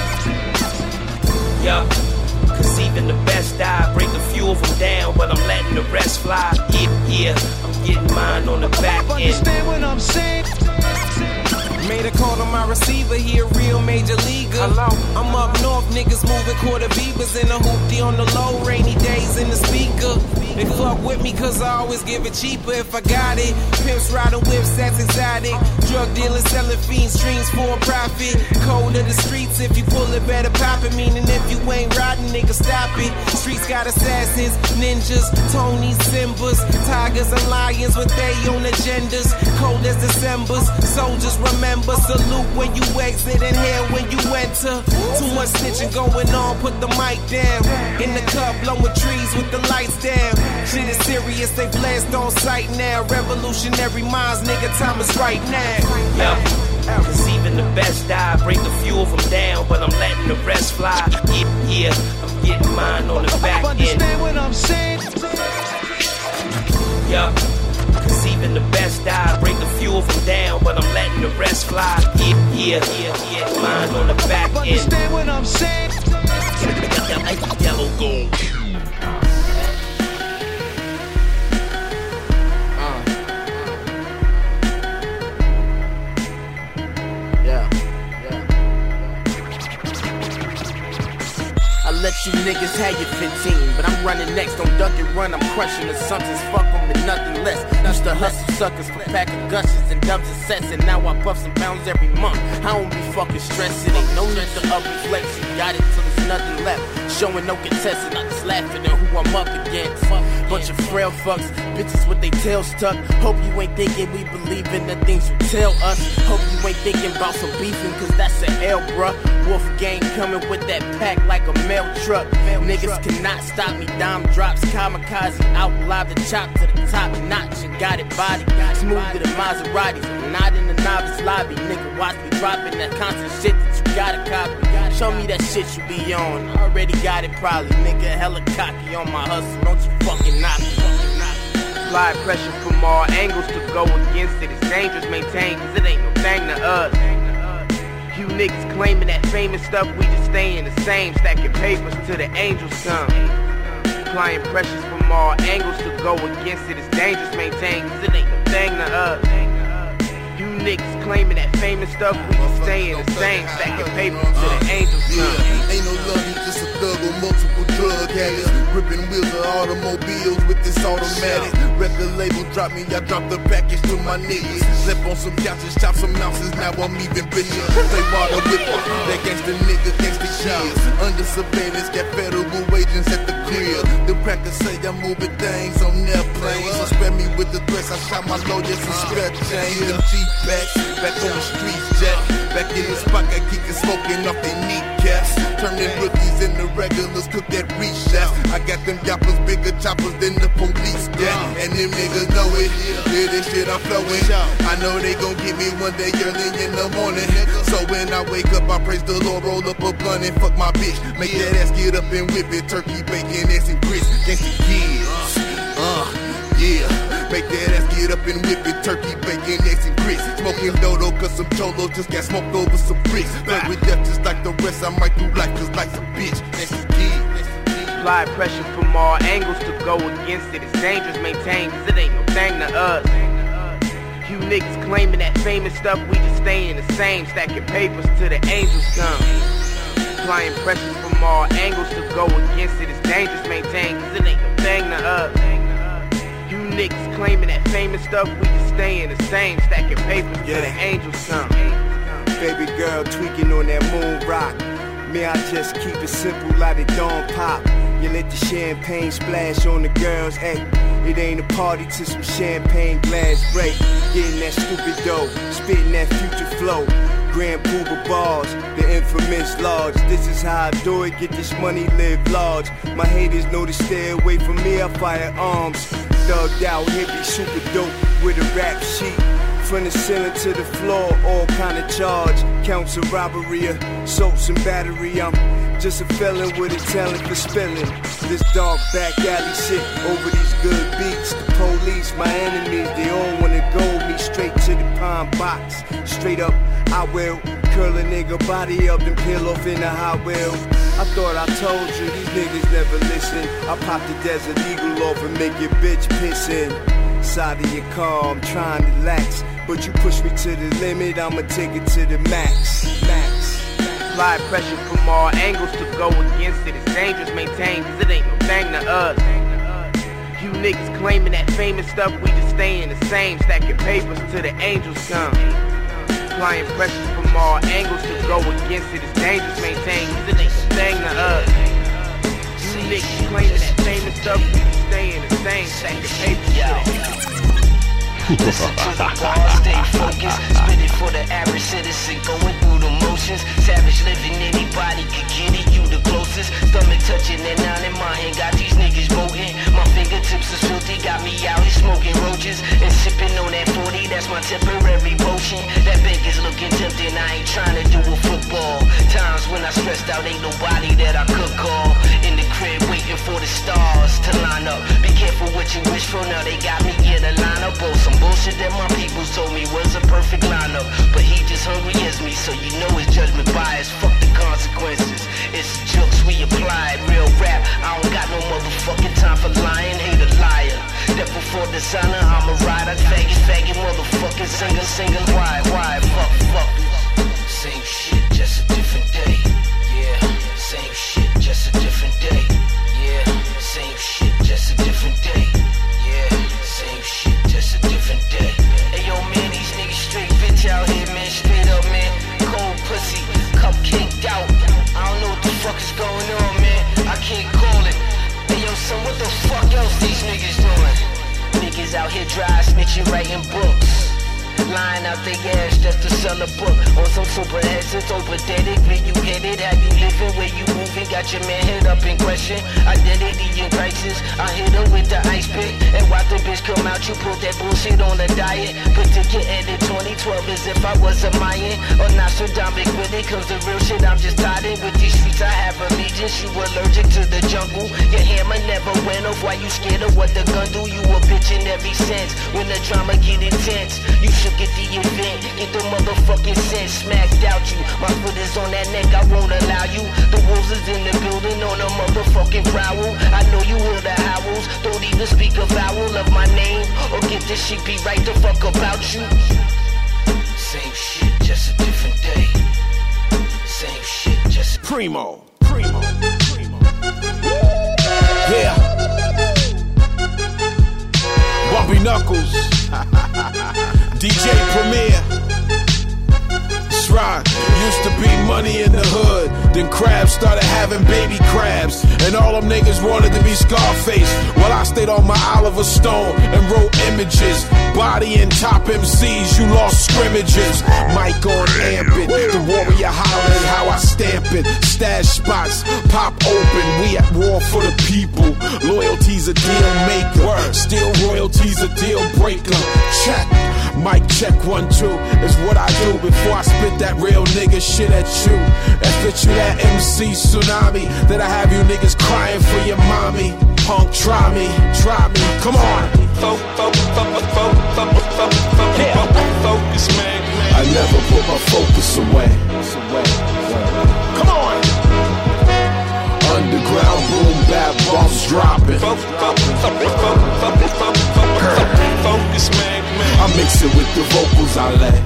Yup. Cause even the best die, break the fuel from down, but I'm letting the rest fly. Yeah, yeah, I'm getting mine on the back end. Understand what I'm saying? Made a call to my receiver, he a real major leaguer. Hello. I'm up north, niggas moving quarter beavers in a hoopty on the low, rainy days in the speaker. They fuck with me cause I always give it cheaper if I got it. Pimps riding whips, that's exotic. Drug dealers selling fiends, streams for a profit. Cold of the streets, if you pull it better pop it. Meaning if you ain't riding, nigga stop it. Streets got assassins, ninjas, Tonys, Simbas, tigers and lions with they own agendas. Cold as December's, soldiers remember. Salute when you exit and hail when you enter. Too much snitching going on, put the mic down. In the club blowing trees with the lights down. Shit is serious, they blast on sight now. Revolutionary minds, nigga, time is right now. Yup. Cause even the best die, break the fuel from down, but I'm letting the rest fly. Yeah, yeah, I'm getting mine on the back end. Understand what I'm saying? Yup. Cause even the best die, break the fuel from down, but I'm letting the rest fly. Yeah, yeah, yeah, yeah, mine on the back end. Understand what I'm saying? Yellow gold. Let you niggas have your fifteen, but I'm running next. Don't duck and run, I'm crushing assumptions. Fuck them and nothing less. Used to hustle suckers for pack of gushes and dubs and sets, and now I puff some pounds every month. I don't be fucking stressing. Ain't no need to up reflection. Got it till there's nothing left. Showing no contesting, I just laughing at who I'm up against. Bunch of frail fucks, bitches with they tails tucked. Hope you ain't thinking we believe in the things you tell us. Hope you ain't thinking about some beefing, cause that's an L, bruh. Wolf gang coming with that pack like a mail truck. Niggas cannot stop me. Dime drops, kamikaze out live the chop to the top notch and got it body. Smoother than Maseratis. I'm not in the novice lobby. Nigga, watch me dropping that constant shit that you gotta copy. Show me that shit you be on. I already got it probably. Nigga, hella cocky on my hustle. Don't you fucking knock me. Apply pressure from all angles to go against it. It's dangerous, maintain, cause it ain't no thing to us. You niggas claiming that famous stuff, we just stayin' the same. Stacking papers till the angels come. Applying pressures from all angles to go against it. It's dangerous, maintain, cause it ain't no thing to us. You niggas claiming that famous stuff, we just stayin' the same. Stacking papers till the angels come. Yeah, ain't no love, you just a thug on multiple drugs. Cali, ripping wheels of automobiles with this automatic. Record label dropped me, I dropped the package to my niggas. Slept on some couches, chopped some ounces, now I'm even richer. Play water with her, that gangsta nigga, gangsta kids. Under surveillance, got federal agents at the crib. The crackers say I'm moving things on airplanes. So spare me with the threats, I shot my lawyers and spare change. Them G-backs, back on the streets, Jack. Back in the spot, got kickers smoking off their kneecaps. Turning rookies into regulars, cook that reach shots. I got them yoppers, bigger choppers than the police got. And them niggas know it, yeah, this shit I'm flowing. I know they gon' get me one day early in the morning. So when I wake up, I praise the Lord, roll up a blunt and fuck my bitch. Make that ass get up and whip it, turkey, bacon, eggs and grits. Gangsta kids, uh, yeah. Make that ass get up and whip it, turkey, bacon, eggs and grits. Smoking dodo cause some cholo just got smoked over some bricks. But with death just like the rest, I might do life just like a bitch. Gangsta kids. Apply pressure from all angles to go against it. It's dangerous, maintain, cause it ain't no thing to us. You niggas claiming that famous stuff, we just stay in the same, stacking papers till the angels come. Applying pressure from all angles to go against it. It's dangerous, maintain, cause it ain't no thing to us. You niggas claiming that famous stuff, we just stay in the same, stacking papers till the angels come. Baby girl tweaking on that moon rock. Me, I just keep it simple like it don't pop. You let the champagne splash on the girls, ayy. It ain't a party till some champagne glass break. Getting that stupid dough, spitting that future flow. Grand Pooba bars, the infamous large. This is how I do it, get this money, live large. My haters know to stay away from me, I fire arms. Thugged out, hippie, super dope with a rap sheet. From the ceiling to the floor, all kind of charge. Counts of robbery, assaults and battery. I'm just a felon with a talent for spilling. This dark back alley shit over these good beats. The police, my enemies, they all wanna go me straight to the pine box. Straight up, I will curl a nigga body up and peel off in the hot wheel. I thought I told you, these niggas never listen. I pop the Desert Eagle off and make your bitch pissin'. Side of your car, I'm trying to relax. But you push me to the limit, I'ma take it to the max, max. Apply pressure from all angles to go against it. It's dangerous, maintain, cause it ain't no thing to us. You niggas claiming that famous stuff, we just stay in the same, stacking papers till the angels come. Applying pressure from all angles to go against it. It's dangerous, maintain, cause it ain't no thing to us. You niggas claiming that famous stuff, we just stay in the same, stacking papers till the angels come. Listen to the bars, stay focused. Spit it for the average citizen going through the motions. Savage living, anybody could get it, you the closest. Stomach touching and nine in my hand, got these niggas voting. My fingertips are filthy, got me out here smoking roaches. And sipping on that forty, that's my temporary potion. That bank is looking tempting, I ain't trying to do a football. Times when I stressed out, ain't nobody that I could call. In the crib waiting for the stars to line up. Be careful what you wish for, now they got me in a lineup. Oh, some bullshit that my people told me was a perfect lineup. But he just hungry as me, so you know his judgment bias. Fuck the consequences, it's jokes we apply. Real rap, I don't got no motherfucking time for lying. Hate a liar, devil for designer, I'm a rider. Faggot, faggot, motherfucking singer, singer. Why, why, fuck, fuck. Same shit, just a different day. Yeah, same shit, just a different day. Yeah, same shit, just a different day. Yeah, same shit, just a different day. Hey yo man, these niggas straight bitch out here, man, straight up, man. Cold pussy, cupcaked out. I don't know what the fuck is going on, man. I can't call it. Hey yo son, what the fuck else these niggas doing? Niggas out here dry snitching, writing books. Lying out their ass just to sell a book. On some super headsets, overdated. When you get it, how you living, where you moving? Got your man head up in question. Identity in crisis. I hit her with the ice pick. And watch the bitch come out, you put that bullshit on a diet. Put ticket edit twenty twelve as if I was a Mayan. Or Nostradamus with it, comes the real shit. I'm just tied in with these streets. I have allegiance. You allergic to the jungle. Your hammer never went off. Why you scared of what the gun do? You a bitch in every sense. When the drama get intense, you should get the event, get the motherfucking sense smacked out you. My foot is on that neck, I won't allow you. The wolves is in the building on a motherfucking prowl. I know you hear the howls, don't even speak a vowel of my name, or get this shit be right the fuck about you. Same shit, just a different day. Same shit, just a Primo. Primo. Primo. Yeah. Bumpy Knuckles. D J Premier. That's right. Used to be money in the hood. Then crabs started having baby crabs. And all them niggas wanted to be Scarface. While I stayed on my Oliver Stone and wrote images. Body and top M Cs, you lost scrimmages. Mic on amp it. The warrior hollering how I stamp it. Stash spots, pop open. We at war for the people. Loyalty's a deal maker. Still royalty's a deal breaker. Check. Mic check one, two is what I do before I spit that real nigga shit at you. And spit you that M C tsunami that I have you niggas crying for your mommy. Punk, try me, try me, come on. Focus, man. I never put my focus away. Come on. Underground boom, bad bombs dropping. Focus, man. I mix it with the vocals I let.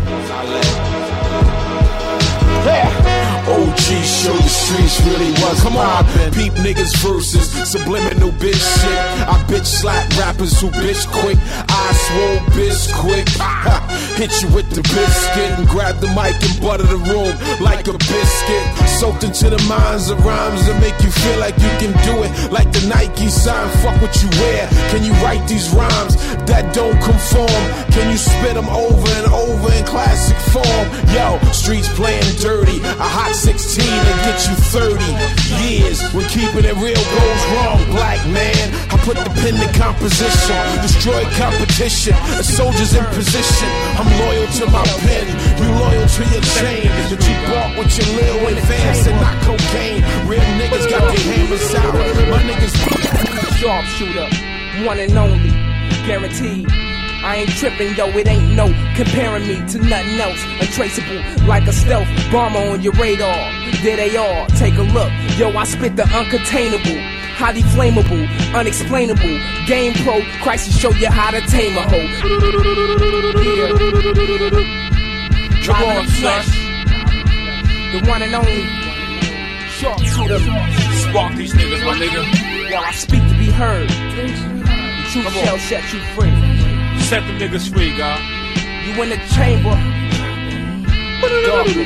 O G show the streets really was Come poppin'. On, peep niggas versus subliminal bitch shit. I bitch slap rappers who bitch quick. I swole bitch quick. Hit you with the biscuit and grab the mic and butter the room like a biscuit. Soaked into the minds of rhymes that make you feel like you can do it. Like the Nike sign, fuck what you wear. Can you write these rhymes that don't conform? Can you spit them over and over in classic form? Yo, streets playing dirty. A hot sixteen and get you thirty years when keeping it real goes wrong, black man. I put the pen in composition, destroy competition, a soldier's in position. I'm loyal to my pen, you loyal to your chain that you bought with your Lil Advance and not cocaine. Real niggas got their hammers out, my niggas sharpshooter, one and only, guaranteed. I ain't trippin', yo, it ain't no comparing me to nothing else. Untraceable, like a stealth bomber on your radar. There they are, take a look. Yo, I spit the uncontainable, highly flammable, unexplainable. Game pro, crisis show you how to tame a hoe. Yeah. Come on, flesh. The one and only sharpshooter. Spark these niggas, my nigga. While I speak to be heard, the truth shall set you free. Set the niggas free, God. You in the chamber. Darkness.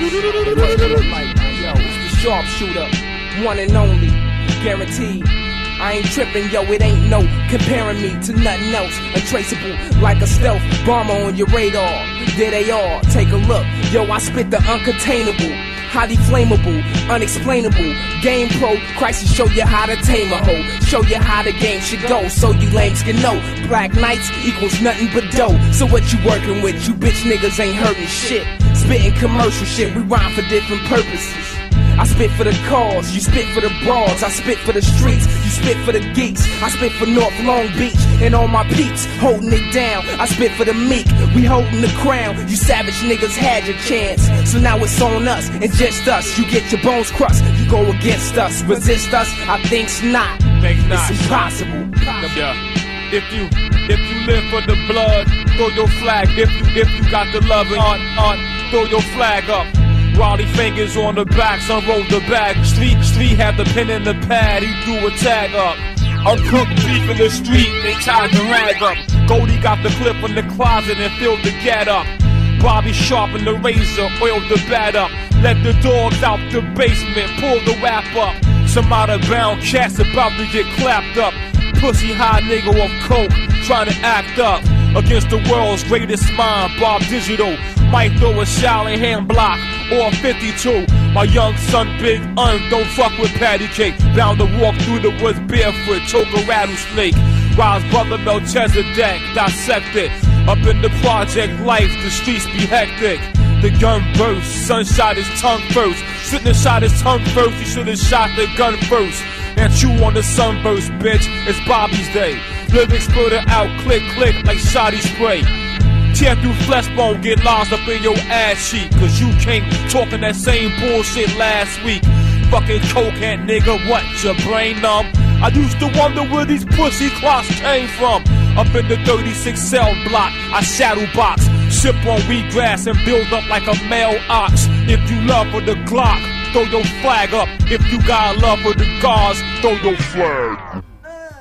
Yo, it's the sharpshooter. One and only. Guaranteed. I ain't trippin', yo, it ain't no comparing me to nothing else. Untraceable, like a stealth bomber on your radar. There they are, take a look. Yo, I spit the uncontainable, highly flammable, unexplainable. Game pro, crisis show you how to tame a hoe. Show you how the game should go, so you lames can know. Black Knights equals nothing but dough. So what you working with? You bitch niggas ain't hurting shit. Spitting commercial shit, we rhyme for different purposes. I spit for the cause, you spit for the broads. I spit for the streets, you spit for the geeks. I spit for North Long Beach and all my peeps holding it down. I spit for the meek, we holding the crown. You savage niggas had your chance, so now it's on us and just us. You get your bones crushed, you go against us, resist us. I think's not, Think not. It's impossible. Yeah. If you if you live for the blood, throw your flag. If you if you got the love and art, art, throw your flag up. Raleigh fingers on the back, unrolled the bag. Street, street had the pen in the pad, he threw a tag up. Uncooked beef in the street, they tied the rag up. Goldie got the clip in the closet and filled the gat up. Bobby sharpened the razor, oiled the bat up. Let the dogs out the basement, pull the rap up. Some out of bound cats about to get clapped up. Pussy high nigga off coke, trying to act up. Against the world's greatest mind, Bob Digital. Might throw a Shaolin hand block or a fifty-two. My young son Big Un, don't fuck with patty cake. Bound to walk through the woods barefoot, choke a rattlesnake. While his brother Melchizedek dissected. Up in the project life, the streets be hectic. The gun burst, son shot his tongue first. Shouldn't have shot his tongue first, he should have shot the gun first. And chew on the sunburst, bitch, it's Bobby's day. Lyrics splitter out, click, click, like shoddy spray. Tear through flesh bone, get lost up in your ass cheek. Cause you can't talkin' that same bullshit last week. Fucking cokehead nigga, what, your brain numb? I used to wonder where these pussy clocks came from. Up in the thirty-six cell block, I shadow box. Sip on wheatgrass and build up like a male ox. If you love for the Glock, throw your flag up. If you got love for the guards, throw your flag.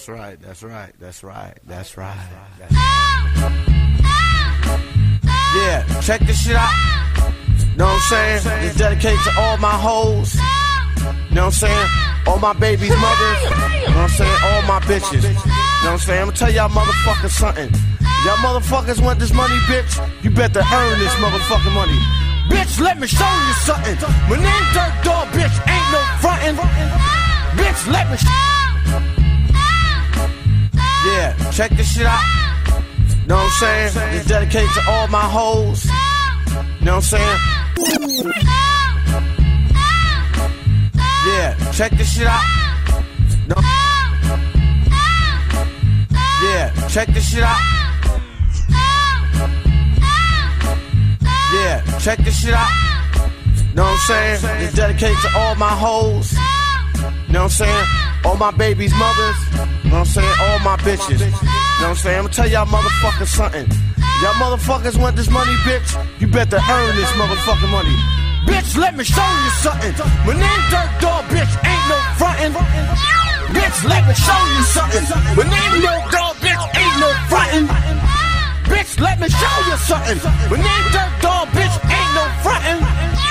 That's right, that's right, that's right, that's right. Yeah, check this shit out. Know what I'm saying? It's dedicated to all my hoes. You know what I'm saying? All my babies' mothers. You know what I'm saying? All my bitches. You know what I'm saying? I'm gonna tell y'all motherfuckers something. Y'all motherfuckers want this money, bitch? You better earn this motherfucking money. Bitch, let me show you something. My name Dirt Dog, bitch, ain't no frontin'. Bitch, let me sh- Yeah, check this shit out. Know what I'm saying? It's dedicated to all my hoes. You know what I'm saying? Yeah, check this shit out. No. Yeah, check this shit out. Yeah, check this shit out. Know what I'm saying? It's dedicated to all my hoes. You know what I'm saying? All my babies' mothers. You know what I'm saying? All my bitches. You know what I'm saying? I'm gonna tell y'all motherfuckers something. Y'all motherfuckers want this money, bitch? You better earn this motherfucking money. Bitch, let me show you something. My name Dirt Dog, bitch, ain't no frontin'. Bitch, let me show you something. My name Dirt Dog, bitch, ain't no frontin'. Bitch, let me show you something. My name Dirt Dog, bitch, ain't no frontin'.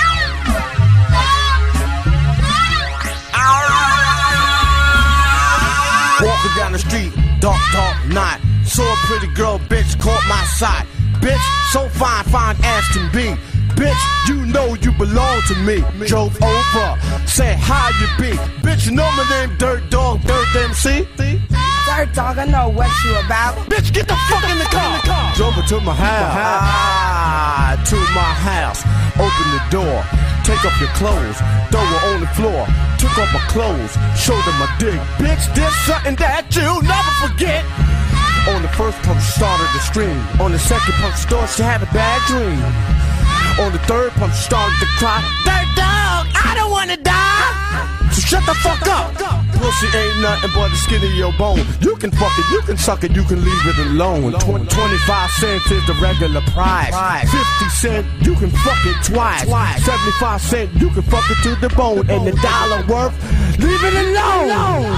Walking down the street, dark, dark night. Saw a pretty girl, bitch, caught my sight. Bitch, so fine, fine as can be. Bitch, you know you belong to me. Drove over, said how you be. Bitch, you know my name Dirt Dog, Dirt M C. Dirt Dog, I know what you about. Bitch, get the fuck in the car. Drove her to my house. Ah, to my house. Open the door. Take off your clothes, throw her on the floor. Took off my clothes, showed her my dick. Bitch, did something that you'll never forget. On the first pump, she started to scream. On the second pump, she thought she had a bad dream. On the third pump, she started to cry. Dirt Dog, I don't wanna die. So shut the fuck up. Pussy ain't nothing but the skin of your bone. You can fuck it, you can suck it, you can leave it alone. Tw- twenty-five cents is the regular price. fifty cent, you can fuck it twice. seventy-five cent, you can fuck it to the bone. And the dollar worth, leave it alone.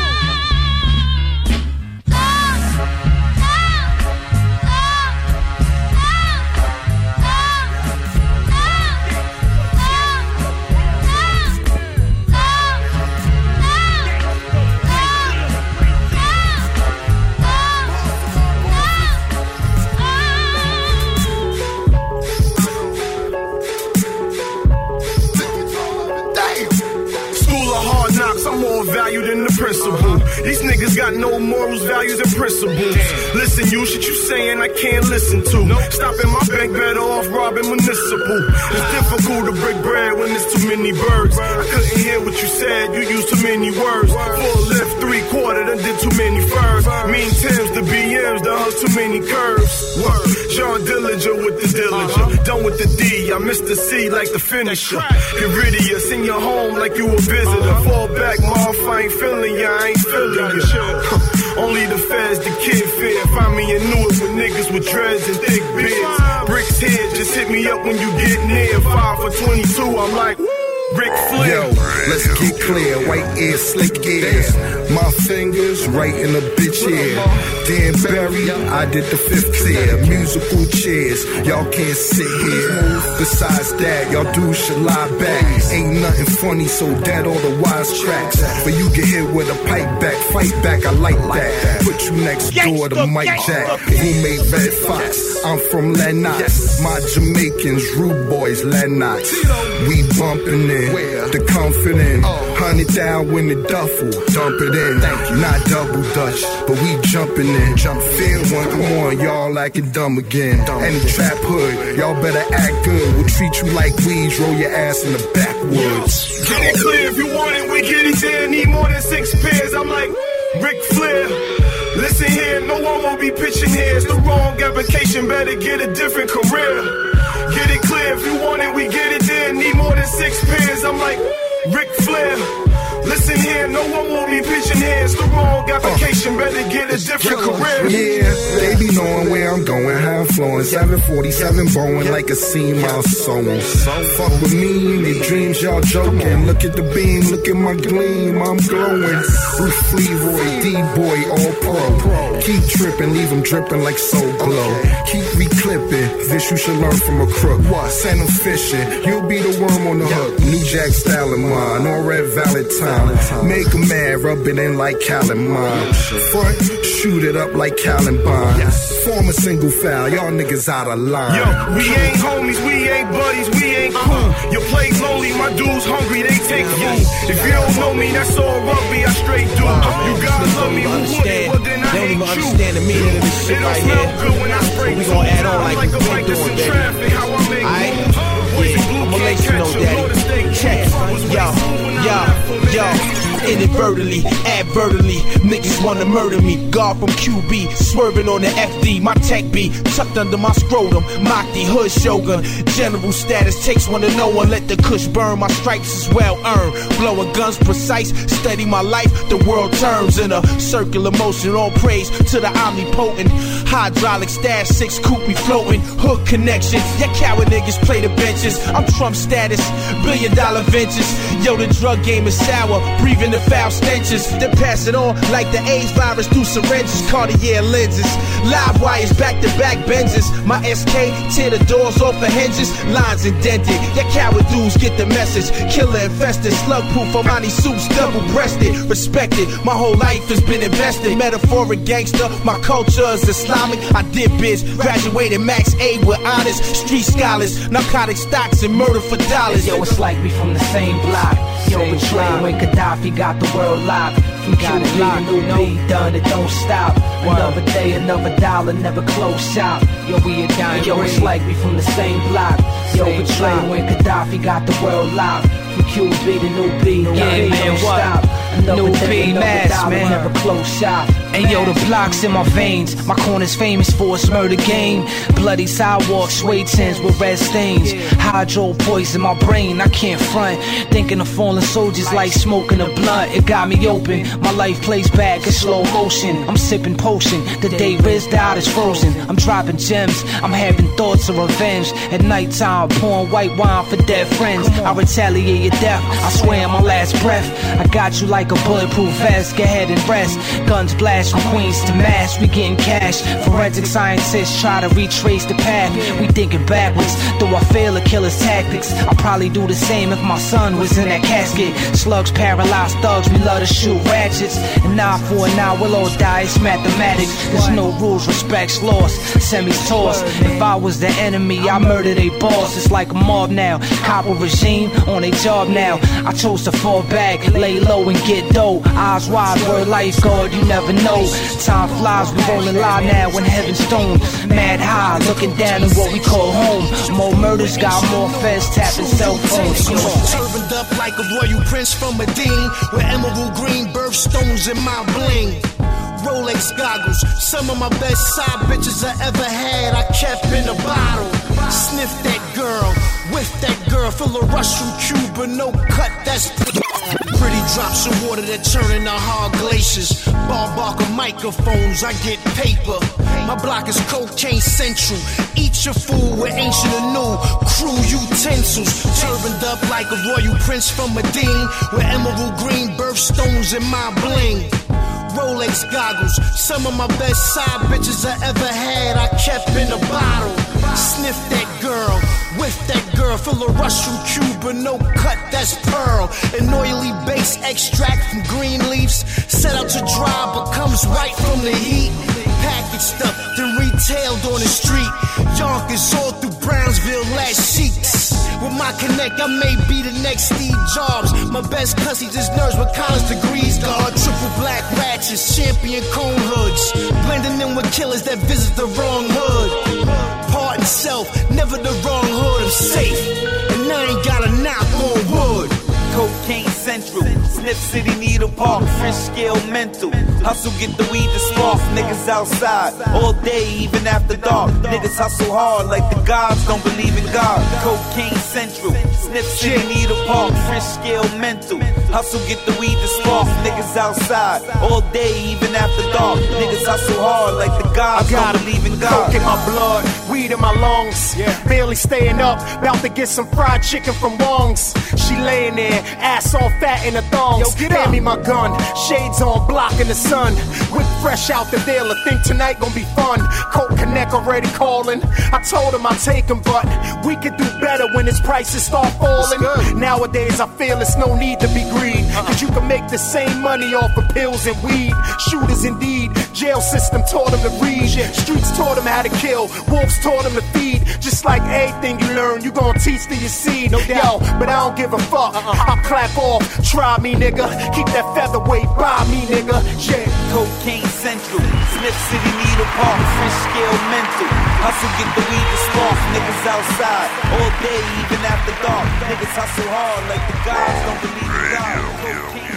I'm more valued than the principal. These niggas got no morals, values, and principles. Listen, you shit you saying I can't listen to. Stopping my bank, better off robbing municipal. It's difficult to break bread when there's too many birds. I couldn't hear what you said, you used too many words. Full lift, three quarter, done did too many furs. Mean Tims, the B Ms, done hung too many curves. Word. Sean Dillinger with the Dillinger. Done with the D, I missed the C like the finisher. Get rid of you, send you home like you a visitor. Fall back, mom, I ain't feeling ya, I ain't feeling ya. Only the feds, the kid fear. Find me in Newark with niggas with dreads and thick beards. Bricks here, just hit me up when you get near. Five for twenty-two, I'm like, Rick Flair. Yo, let's get clear. White ear, slick ears. My fingers right in the bitch ear. Dan Barry, I did the fifth tier. Musical chairs, y'all can't sit here. Besides that, y'all dudes should lie back. Ain't nothing funny, so dead all the wise tracks. But you get hit with a pipe back, fight back, I like that. Put you next door to Mike Jack. Roommate Red Fox, I'm from Lennox. My Jamaicans, rude boys, Lennox. We bumping it. The confident, hundred down when the duffel, dump it in. Not double dutch, but we jumping in. Jump feel one, come on, y'all acting dumb again. And the trap hood, y'all better act good. We'll treat you like weeds, roll your ass in the backwoods. Get it clear if you want it, we get it there. Need more than six pairs. I'm like Ric Flair. Listen here, no one will be pitching here. It's the wrong application, better get a different career. Get it clear if you want it, we get it there. Need more than six pairs. I'm like Ric Flair. Listen here, no one will be pitching here. It's the wrong application, better get a different career. Yeah, they be be knowing where I'm going, how I'm flowing. seven forty-seven bowing like a seam I'm sewing. Fuck with me in your dreams, y'all joking. Look at the beam, look at my gleam, I'm glowing. Bruce Leroy, D-boy, all pro. Keep tripping, leave them dripping like soul glow. Keep reclipping, this you should learn from a crook. Send them fishing, you'll be the worm on the hook. New Jack style of mine, all red Valentine. Make them mad, rub it in like calamine. Front, shoot it up like Columbine. Form a single foul, y'all niggas out of line. Yo, we ain't homies, we ain't buddies, we ain't cool. Your play's lonely, my dudes hungry, they take food. If you don't know me, that's all rugby, I straight do. You gotta love me, who wouldn't, but then I They don't hate even you. understand the meaning of this shit It don't right smell here. good when I spray We gonna add on like like we a been bike that's doing, in baby. traffic, how I make Aight? moves. Boys in blue I'ma let can't you know, catch 'em, daddy. know the state Check it. was Yo, yo, yo. Inadvertently, advertently, niggas wanna murder me. God from Q B, swerving on the F D. My tech be tucked under my scrotum. Mock the hood shogun. General status takes one to know one. Let the kush burn. My stripes is well earned. Blowing guns precise. Study my life. The world turns in a circular motion. All praise to the omnipotent. Hydraulic stash six coupe we floating. Hood connection. Ya coward niggas play the benches. I'm Trump status. Billion dollar ventures. Yo, the drug game is sour. Breathing the foul stenches. Then pass it on like the AIDS virus through syringes. Cartier lenses. Live wires back to back Benzes. My S K tear the doors off the hinges. Lines indented. Ya coward dudes get the message. Killer infested. Slug proof Armani suits. Double breasted. Respected. My whole life has been invested. Metaphoric gangster. My culture is Islamic. I did biz. Graduated max A with honors. Street scholars. Narcotic stocks and murder for dollars. Yo, it's like we from the same block. Yo, betrayed when Gaddafi got the world locked. From Q B to New B, done, it don't stop. Another day, another dollar, never close shop. Yo, we a dime. Yo, it's like we from the same block. Yo, betrayed when Gaddafi got the world locked. From Q B to New B, yeah, man, what? Stop. New B, mass, man. Never close shop. Hey yo, the block's in my veins. My corner's famous for its murder game. Bloody sidewalks, suede tins with red stains. Hydro poison my brain, I can't front. Thinking of fallen soldiers like smoking a blunt. It got me open, my life plays back in slow motion. I'm sipping potion, the day Riz died is frozen. I'm dropping gems, I'm having thoughts of revenge. At nighttime, pouring white wine for dead friends. I retaliate your death, I swear on my last breath. I got you like a bulletproof vest, go ahead and rest. Guns blast from Queens to Mass, we getting cash. Forensic scientists try to retrace the path. We thinking backwards, though I fail at killer's tactics. I'd probably do the same if my son was in that casket. Slugs, paralyzed thugs, we love to shoot ratchets. And now for an hour, we'll all die, it's mathematics. There's no rules, respect's lost, semis tossed. If I was the enemy, I murder they boss. It's like a mob now, copper regime on a job now. I chose to fall back, lay low and get dough. Eyes wide, word lifeguard, you never know. Time flies, we rolling live now in heaven's stone. Mad high, looking down at what we call home. More murders, got more feds tapping cell phones. Come on. Turbaned up like a royal prince from Medine, with emerald green birthstones in my bling. Rolex goggles, some of my best side bitches I ever had, I kept in a bottle. Sniff that girl, whiff that girl, fill a rush from Cuba, no cut, that's pretty drops of water that turn into hard glaciers. Bar barker microphones, I get paper. My block is cocaine central. Eat your food with ancient and new crew utensils. Turbaned up like a royal prince from Medine, with emerald green birthstones in my bling. Rolex goggles, some of my best side bitches I ever had, I kept in a bottle. Sniff that girl, whiff that girl, fill a rush from Cuba, no cut, that's pearl. An oily base extract from green leaves, set out to dry but comes right from the heat. Packaged up, then retailed on the street. Yonkers all through Brownsville, last sheets. With my connect, I may be the next Steve Jobs. My best cussy just nerves with college degrees. Guard triple black ratchets, champion cone hoods. Blending in with killers that visit the wrong hood. Pardon self, never the wrong hood. I'm safe, and I ain't got a knock on wood. Cocaine Central, Snip City, Needle Park, Fish Scale Mental. Hustle, get the weed to spark. Niggas outside all day, even after dark. Niggas hustle hard like the gods don't believe in God. Cocaine Central, Snip City, Needle Park, Fish Scale Mental. Hustle, get the weed to spark. Niggas outside all day, even after dark. Niggas hustle hard like the gods don't believe in God. Coke in my blood, weed in my lungs. Yeah. Barely staying up, about to get some fried chicken from Wong's. She laying there, ass all fat in the thongs. Yo, hand me my gun, shades on, blocking the sun. Whip fresh out the dealer, think tonight gonna be fun. Coke Connect already calling. I told him I'd take him, but we could do better when his prices start falling. Nowadays I feel it's no need to be greed, cause you can make the same money off of pills and weed. Shooters indeed, jail system taught him to read. Streets taught him how to kill, wolves taught him to feed. Just like anything you learn, you gon' teach to your seed. No doubt, yo, but I don't give a fuck. I'll clap off, try me nigga. Keep that featherweight by me nigga. Yeah. Cocaine Central, Smith City, Needle Park, French scale mental. Hustle, get the weed to spark. Niggas outside all day, even after dark. Niggas hustle hard like the gods don't believe in God. Cocaine.